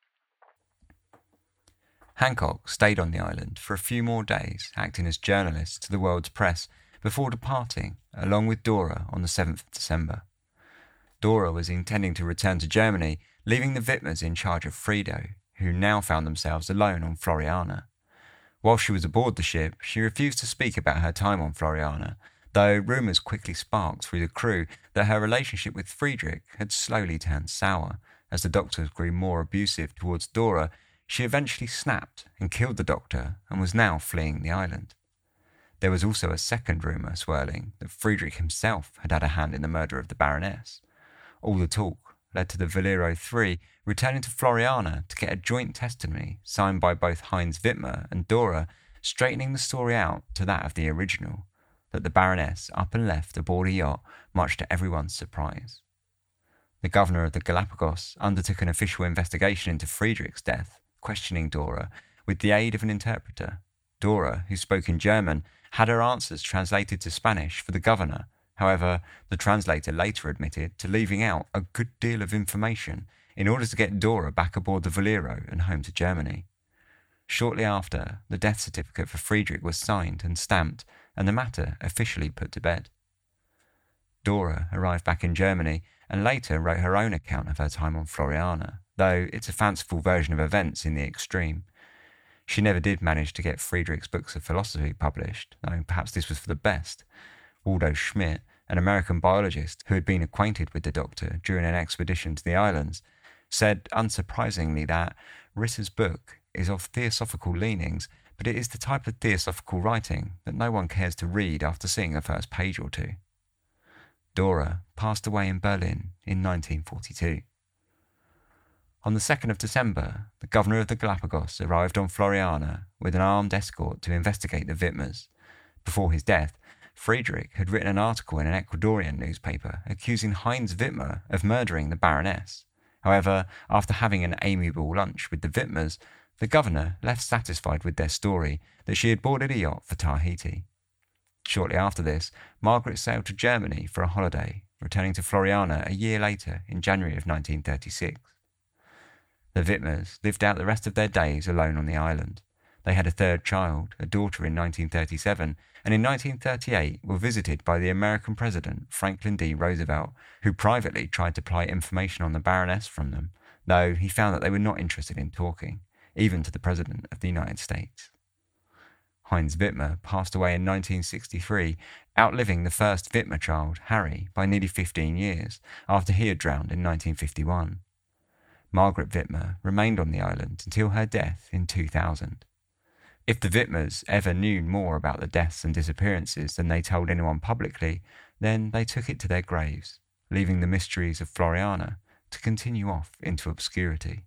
Hancock stayed on the island for a few more days, acting as journalist to the world's press, before departing, along with Dora, on the seventh of December. Dora was intending to return to Germany, leaving the Wittmers in charge of Frido, who now found themselves alone on Floriana. While she was aboard the ship, she refused to speak about her time on Floriana, though rumours quickly sparked through the crew that her relationship with Friedrich had slowly turned sour. As the doctors grew more abusive towards Dora, she eventually snapped and killed the doctor and was now fleeing the island. There was also a second rumour swirling that Friedrich himself had had a hand in the murder of the Baroness. All the talk led to the Valero three returning to Floriana to get a joint testimony signed by both Heinz Wittmer and Dora, straightening the story out to that of the original, that the Baroness up and left aboard a yacht, much to everyone's surprise. The governor of the Galapagos undertook an official investigation into Friedrich's death, questioning Dora with the aid of an interpreter. Dora, who spoke in German, had her answers translated to Spanish for the governor. However, the translator later admitted to leaving out a good deal of information in order to get Dora back aboard the Valero and home to Germany. Shortly after, the death certificate for Friedrich was signed and stamped, and the matter officially put to bed. Dora arrived back in Germany and later wrote her own account of her time on Floriana, though it's a fanciful version of events in the extreme. She never did manage to get Friedrich's books of philosophy published, though perhaps this was for the best. Waldo Schmidt, an American biologist who had been acquainted with the doctor during an expedition to the islands, said unsurprisingly that Ritter's book is of theosophical leanings, but it is the type of theosophical writing that no one cares to read after seeing the first page or two. Dora passed away in Berlin in nineteen forty-two. On the second of December, the governor of the Galapagos arrived on Floriana with an armed escort to investigate the Wittmers. Before his death, Friedrich had written an article in an Ecuadorian newspaper accusing Heinz Wittmer of murdering the Baroness. However, after having an amiable lunch with the Wittmers, the governor left satisfied with their story that she had boarded a yacht for Tahiti. Shortly after this, Margaret sailed to Germany for a holiday, returning to Floriana a year later in January of nineteen thirty-six. The Wittmers lived out the rest of their days alone on the island. They had a third child, a daughter, in nineteen thirty-seven, and in nineteen thirty-eight were visited by the American President Franklin D. Roosevelt, who privately tried to pry information on the Baroness from them, though he found that they were not interested in talking, even to the President of the United States. Heinz Wittmer passed away in nineteen sixty-three, outliving the first Wittmer child, Harry, by nearly fifteen years, after he had drowned in nineteen fifty-one. Margaret Wittmer remained on the island until her death in two thousand. If the Wittmers ever knew more about the deaths and disappearances than they told anyone publicly, then they took it to their graves, leaving the mysteries of Floriana to continue off into obscurity.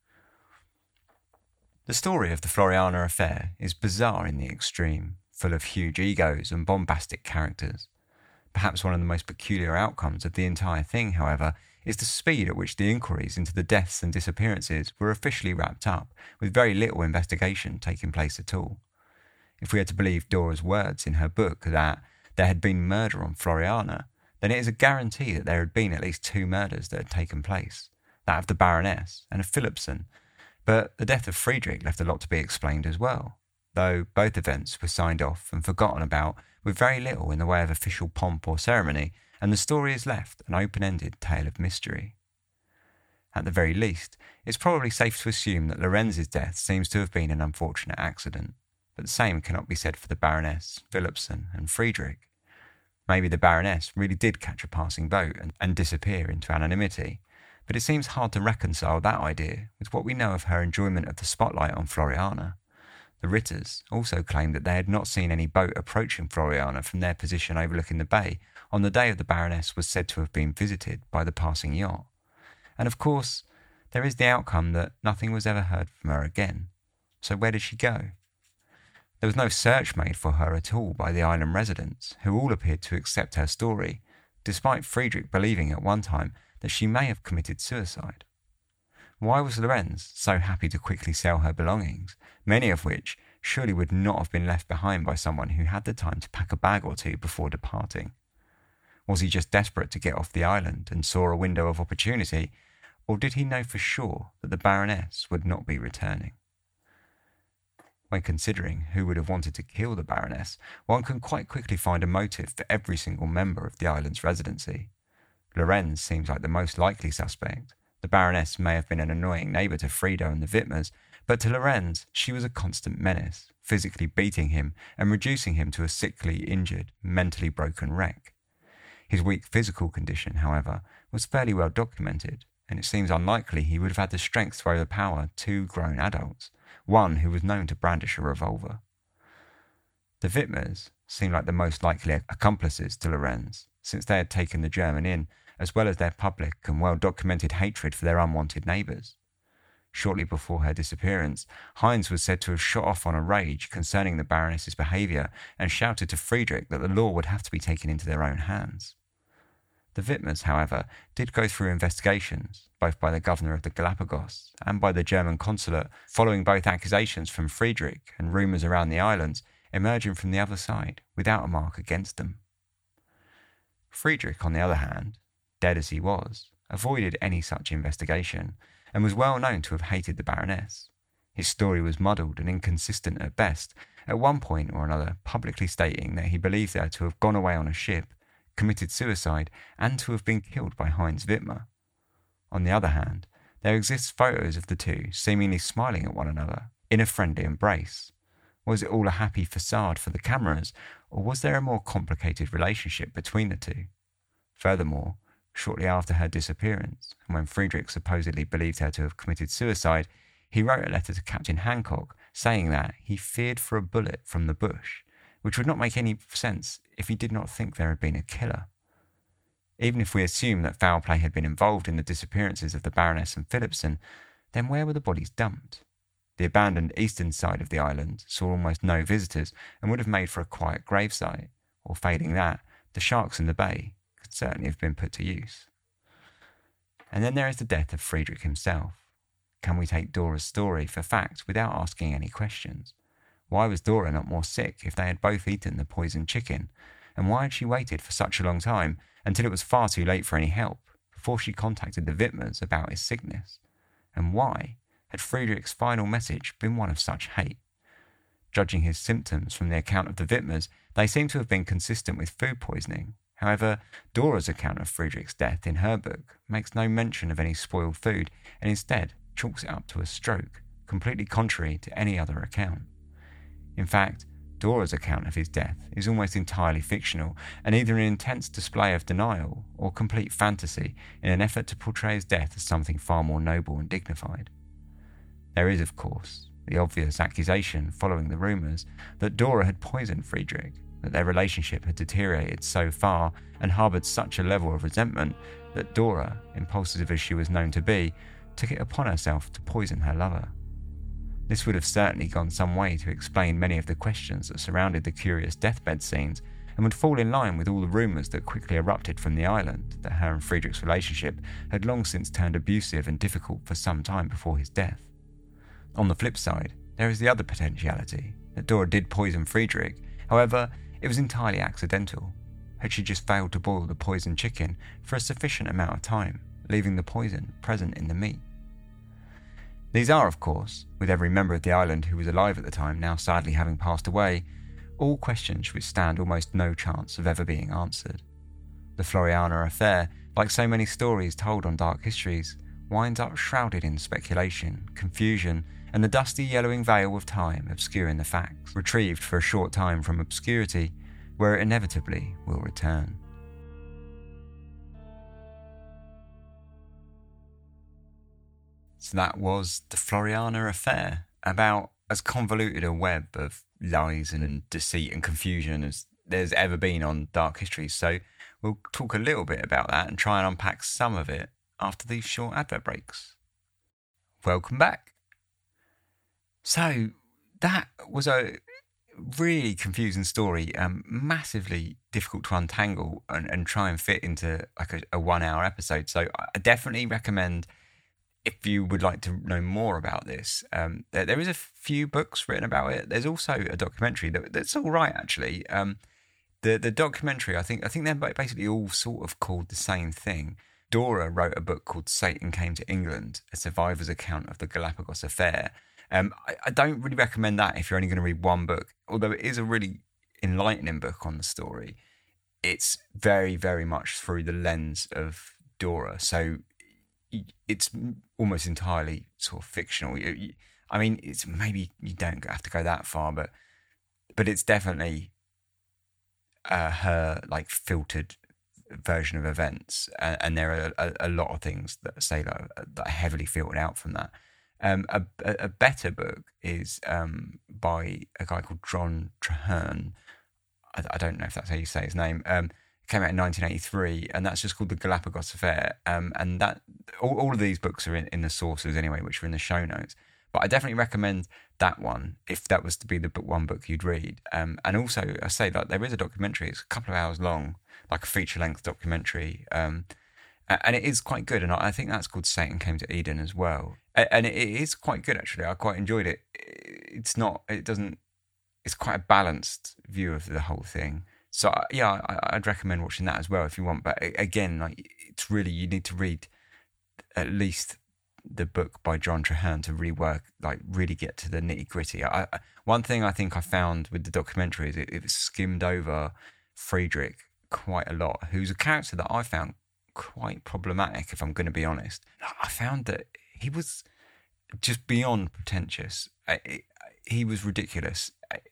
The story of the Floriana affair is bizarre in the extreme, full of huge egos and bombastic characters. Perhaps one of the most peculiar outcomes of the entire thing, however, is the speed at which the inquiries into the deaths and disappearances were officially wrapped up, with very little investigation taking place at all. If we are to believe Dora's words in her book that there had been murder on Floriana, then it is a guarantee that there had been at least two murders that had taken place, that of the Baroness and of Philipson, but the death of Friedrich left a lot to be explained as well, though both events were signed off and forgotten about with very little in the way of official pomp or ceremony, and the story is left an open-ended tale of mystery. At the very least, it's probably safe to assume that Lorenz's death seems to have been an unfortunate accident, but the same cannot be said for the Baroness, Philipson and Friedrich. Maybe the Baroness really did catch a passing boat and, and disappear into anonymity, but it seems hard to reconcile that idea with what we know of her enjoyment of the spotlight on Floriana. The Ritters also claimed that they had not seen any boat approaching Floriana from their position overlooking the bay on the day of the Baroness was said to have been visited by the passing yacht. And of course, there is the outcome that nothing was ever heard from her again. So where did she go? There was no search made for her at all by the island residents, who all appeared to accept her story, despite Friedrich believing at one time that she may have committed suicide. Why was Lorenz so happy to quickly sell her belongings, many of which surely would not have been left behind by someone who had the time to pack a bag or two before departing? Was he just desperate to get off the island and saw a window of opportunity, or did he know for sure that the Baroness would not be returning? When considering who would have wanted to kill the Baroness, one can quite quickly find a motive for every single member of the island's residency. Lorenz seems like the most likely suspect. The Baroness may have been an annoying neighbour to Friedo and the Wittmers, but to Lorenz she was a constant menace, physically beating him and reducing him to a sickly, injured, mentally broken wreck. His weak physical condition, however, was fairly well documented, and it seems unlikely he would have had the strength to overpower two grown adults, one who was known to brandish a revolver. The Wittmers seemed like the most likely accomplices to Lorenz, since they had taken the German in, as well as their public and well-documented hatred for their unwanted neighbours. Shortly before her disappearance, Heinz was said to have shot off on a rage concerning the Baroness's behaviour and shouted to Friedrich that the law would have to be taken into their own hands. The Wittmers, however, did go through investigations, both by the governor of the Galapagos and by the German consulate, following both accusations from Friedrich and rumours around the islands emerging from the other side without a mark against them. Friedrich, on the other hand, dead as he was, avoided any such investigation and was well known to have hated the Baroness. His story was muddled and inconsistent at best, at one point or another publicly stating that he believed her to have gone away on a ship, committed suicide, and to have been killed by Heinz Wittmer. On the other hand, there exist photos of the two seemingly smiling at one another, in a friendly embrace. Was it all a happy facade for the cameras, or was there a more complicated relationship between the two? Furthermore, shortly after her disappearance, and when Friedrich supposedly believed her to have committed suicide, he wrote a letter to Captain Hancock saying that he feared for a bullet from the bush, which would not make any sense if he did not think there had been a killer. Even if we assume that foul play had been involved in the disappearances of the Baroness and Philipson, then where were the bodies dumped? The abandoned eastern side of the island saw almost no visitors and would have made for a quiet gravesite, or failing that, the sharks in the bay could certainly have been put to use. And then there is the death of Friedrich himself. Can we take Dora's story for fact without asking any questions? Why was Dora not more sick if they had both eaten the poisoned chicken? And why had she waited for such a long time, until it was far too late for any help, before she contacted the Wittmers about his sickness? And why had Friedrich's final message been one of such hate? Judging his symptoms from the account of the Wittmers, they seem to have been consistent with food poisoning. However, Dora's account of Friedrich's death in her book makes no mention of any spoiled food, and instead chalks it up to a stroke, completely contrary to any other account. In fact, Dora's account of his death is almost entirely fictional, and either an intense display of denial or complete fantasy in an effort to portray his death as something far more noble and dignified. There is, of course, the obvious accusation following the rumours that Dora had poisoned Friedrich, that their relationship had deteriorated so far and harboured such a level of resentment that Dora, impulsive as she was known to be, took it upon herself to poison her lover. This would have certainly gone some way to explain many of the questions that surrounded the curious deathbed scenes, and would fall in line with all the rumours that quickly erupted from the island that her and Friedrich's relationship had long since turned abusive and difficult for some time before his death. On the flip side, there is the other potentiality, that Dora did poison Friedrich. However, it was entirely accidental. Had she just failed to boil the poisoned chicken for a sufficient amount of time, leaving the poison present in the meat? These are, of course, with every member of the island who was alive at the time now sadly having passed away, all questions which stand almost no chance of ever being answered. The Floriana affair, like so many stories told on Dark Histories, winds up shrouded in speculation, confusion, and the dusty yellowing veil of time obscuring the facts, retrieved for a short time from obscurity, where it inevitably will return. So that was the Floriana affair, about as convoluted a web of lies and deceit and confusion as there's ever been on Dark Histories. So we'll talk a little bit about that and try and unpack some of it after these short advert breaks. Welcome back. So that was a really confusing story, um, massively difficult to untangle and, and try and fit into like a, a one-hour episode. So I definitely recommend, if you would like to know more about this, um, there, there is a few books written about it. There's also a documentary that, that's all right, actually. Um, the the documentary, I think, I think they're basically all sort of called the same thing. Dora wrote a book called Satan Came to England, a survivor's account of the Galapagos affair. Um, I, I don't really recommend that if you're only going to read one book, although it is a really enlightening book on the story. It's very, very much through the lens of Dora, so it's almost entirely sort of fictional. I mean, it's maybe you don't have to go that far, but but it's definitely uh, her like filtered version of events, and, and there are a, a lot of things that say that, that are heavily filtered out from that. Um, a, a better book is um, by a guy called John Traherne. I, I don't know if that's how you say his name. Um, it came out in nineteen eighty-three, and that's just called The Galapagos Affair. Um, and that all, all of these books are in, in the sources anyway, which are in the show notes. But I definitely recommend that one if that was to be the book, one book you'd read. Um, and also, I say that there is a documentary. It's a couple of hours long, like a feature-length documentary. Um, And it is quite good, and I think that's called Satan Came to Eden as well. And it is quite good, actually. I quite enjoyed it. It's not, it doesn't, it's quite a balanced view of the whole thing. So, yeah, I'd recommend watching that as well if you want. But again, like, it's really, you need to read at least the book by John Traherne to really work, like, really get to the nitty gritty. I, one thing I think I found with the documentary is it, it skimmed over Friedrich quite a lot, who's a character that I found quite problematic, if I'm going to be honest. I found that he was just beyond pretentious. He was ridiculous.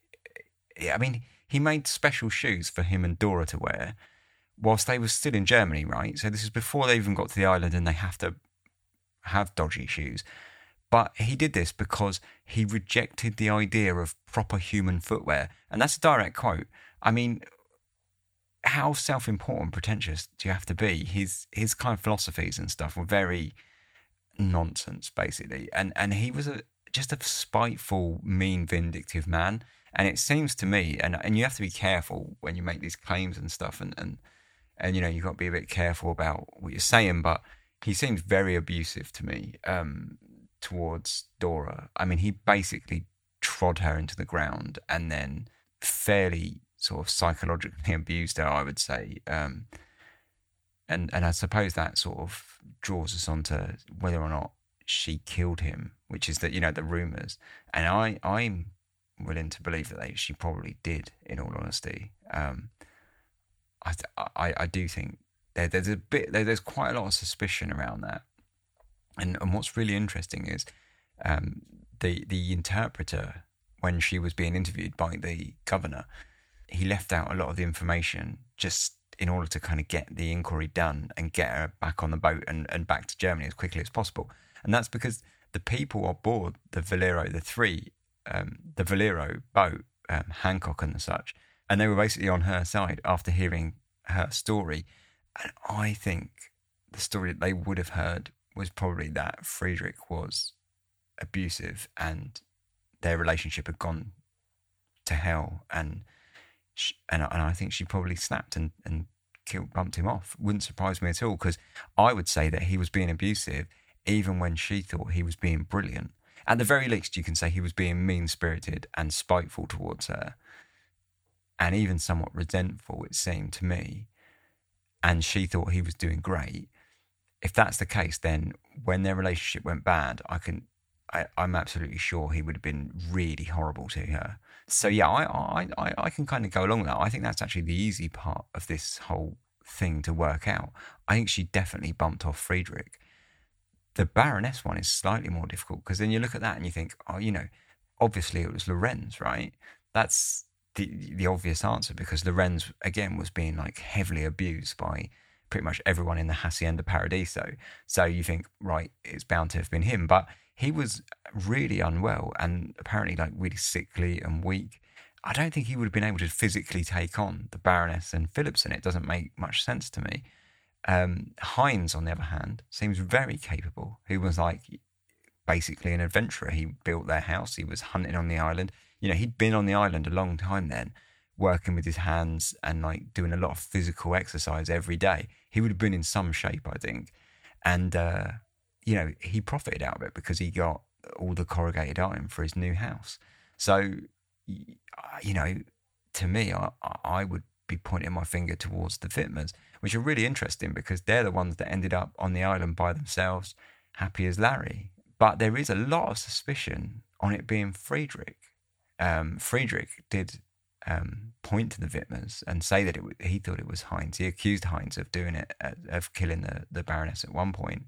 I mean, he made special shoes for him and Dora to wear whilst they were still in Germany, right? So this is before they even got to the island and they have to have dodgy shoes. But he did this because he rejected the idea of proper human footwear. And that's a direct quote. I mean, how self-important, pretentious do you have to be? His his kind of philosophies and stuff were very nonsense, basically. And and he was a just a spiteful, mean, vindictive man. And it seems to me, and and you have to be careful when you make these claims and stuff, and and, and you know, you've got to be a bit careful about what you're saying, but he seems very abusive to me um, towards Dora. I mean, he basically trod her into the ground and then fairly sort of psychologically abused her, I would say. Um, and and I suppose that sort of draws us on to whether or not she killed him, which is that, you know, the rumours. And I, I'm willing to believe that they, she probably did, in all honesty. Um, I, I I do think there, there's a bit, there, there's quite a lot of suspicion around that. And and what's really interesting is um, the the interpreter, when she was being interviewed by the governor, he left out a lot of the information just in order to kind of get the inquiry done and get her back on the boat and, and back to Germany as quickly as possible. And that's because the people aboard the Valero, the three, um, the Valero boat, um, Hancock and such, and they were basically on her side after hearing her story. And I think the story that they would have heard was probably that Friedrich was abusive and their relationship had gone to hell, and she, and, and I think she probably snapped and, and killed, bumped him off. Wouldn't surprise me at all, because I would say that he was being abusive even when she thought he was being brilliant. At the very least, you can say he was being mean-spirited and spiteful towards her, and even somewhat resentful, it seemed to me, and she thought he was doing great. If that's the case, then when their relationship went bad, I can, I, I'm absolutely sure he would have been really horrible to her. So yeah, I, I, I, I can kind of go along with that. I think that's actually the easy part of this whole thing to work out. I think she definitely bumped off Friedrich. The Baroness one is slightly more difficult, because then you look at that and you think, oh, you know, obviously it was Lorenz, right? That's the the obvious answer, because Lorenz, again, was being like heavily abused by pretty much everyone in the Hacienda Paradiso. So you think, right, it's bound to have been him. But he was really unwell and apparently like really sickly and weak. I don't think he would have been able to physically take on the Baroness and Philipson. It doesn't make much sense to me. Um, Heinz, on the other hand, seems very capable. He was like basically an adventurer. He built their house. He was hunting on the island. You know, he'd been on the island a long time then, working with his hands and like doing a lot of physical exercise every day. He would have been in some shape, I think. And, uh, you know, he profited out of it because he got all the corrugated iron for his new house. So, you know, to me, I, I would be pointing my finger towards the Wittmers, which are really interesting because they're the ones that ended up on the island by themselves, happy as Larry. But there is a lot of suspicion on it being Friedrich. Um, Friedrich did um, point to the Wittmers and say that it w- he thought it was Heinz. He accused Heinz of doing it, uh, of killing the, the Baroness at one point.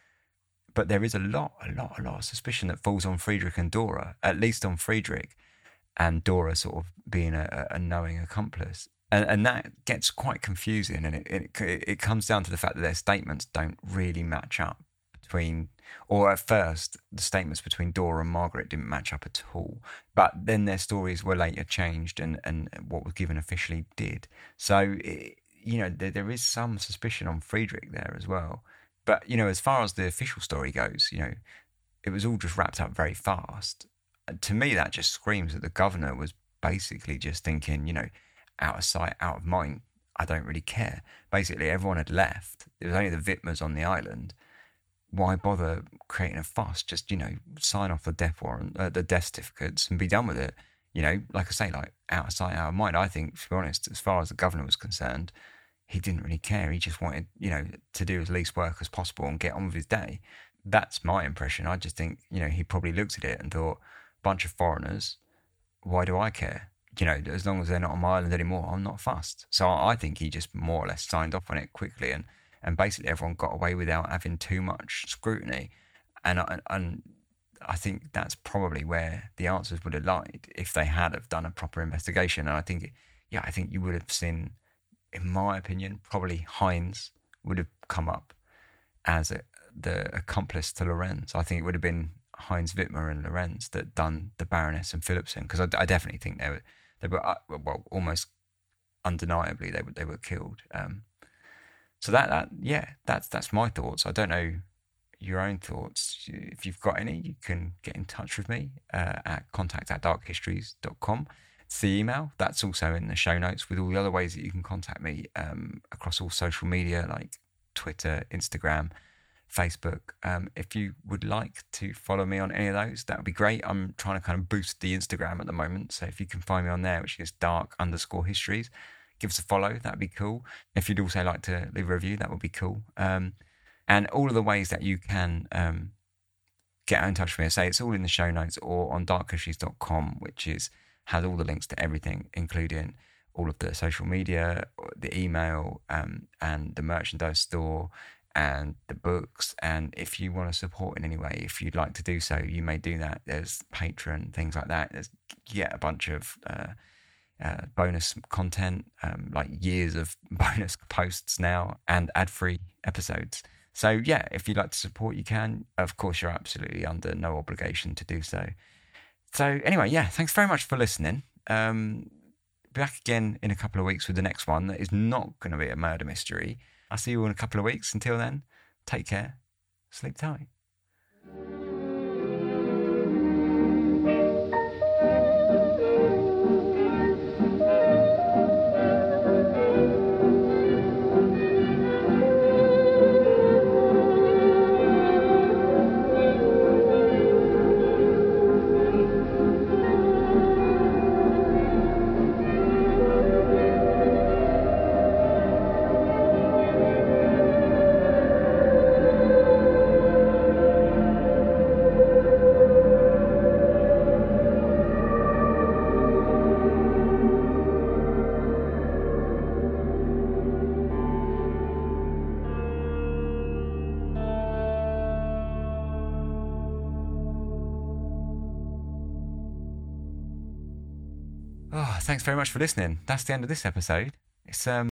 But there is a lot, a lot, a lot of suspicion that falls on Friedrich and Dora, at least on Friedrich, and Dora sort of being a, a knowing accomplice. And, and that gets quite confusing, and it, it it comes down to the fact that their statements don't really match up between, or at first, the statements between Dora and Margaret didn't match up at all. But then their stories were later changed, and, and what was given officially did. So, it, you know, there, there is some suspicion on Friedrich there as well. But, you know, as far as the official story goes, you know, it was all just wrapped up very fast. And to me, that just screams that the governor was basically just thinking, you know, out of sight, out of mind, I don't really care. Basically, everyone had left. It was only the Wittmers on the island. Why bother creating a fuss? Just, you know, sign off the death warrant, uh, the death certificates, and be done with it. You know, like I say, like out of sight, out of mind. I think, to be honest, as far as the governor was concerned, he didn't really care. He just wanted, you know, to do as least work as possible and get on with his day. That's my impression. I just think, you know, he probably looked at it and thought, bunch of foreigners, why do I care? You know, as long as they're not on my island anymore, I'm not fussed. So I think he just more or less signed off on it quickly, and, and basically everyone got away without having too much scrutiny. And, and, and I think that's probably where the answers would have lied if they had have done a proper investigation. And I think, yeah, I think you would have seen, in my opinion, probably Heinz would have come up as a, the accomplice to Lorenz. I think it would have been Heinz Wittmer and Lorenz that done the Baroness and Philipson, because I, I definitely think they were, they were uh, well, almost undeniably they were they were killed. Um, so that that yeah, that's that's my thoughts. I don't know your own thoughts. If you've got any, you can get in touch with me uh, at contact at dark histories dot com. It's the email. That's also in the show notes with all the other ways that you can contact me um, across all social media like Twitter, Instagram, Facebook. Um, if you would like to follow me on any of those, that would be great. I'm trying to kind of boost the Instagram at the moment. So if you can find me on there, which is dark underscore histories, give us a follow. That'd be cool. If you'd also like to leave a review, that would be cool. Um, and all of the ways that you can um, get in touch with me, I say it's all in the show notes or on dark histories dot com, which is has all the links to everything, including all of the social media, the email, um, and the merchandise store, and the books. And if you want to support in any way, if you'd like to do so, you may do that. There's Patreon, things like that. There's yeah, a bunch of uh, uh, bonus content, um, like years of bonus posts now, and ad-free episodes. So yeah, if you'd like to support, you can. Of course, you're absolutely under no obligation to do so. So anyway, yeah, thanks very much for listening. Um, back again in a couple of weeks with the next one that is not going to be a murder mystery. I'll see you in a couple of weeks. Until then, take care. Sleep tight. Oh, thanks very much for listening. That's the end of this episode. It's um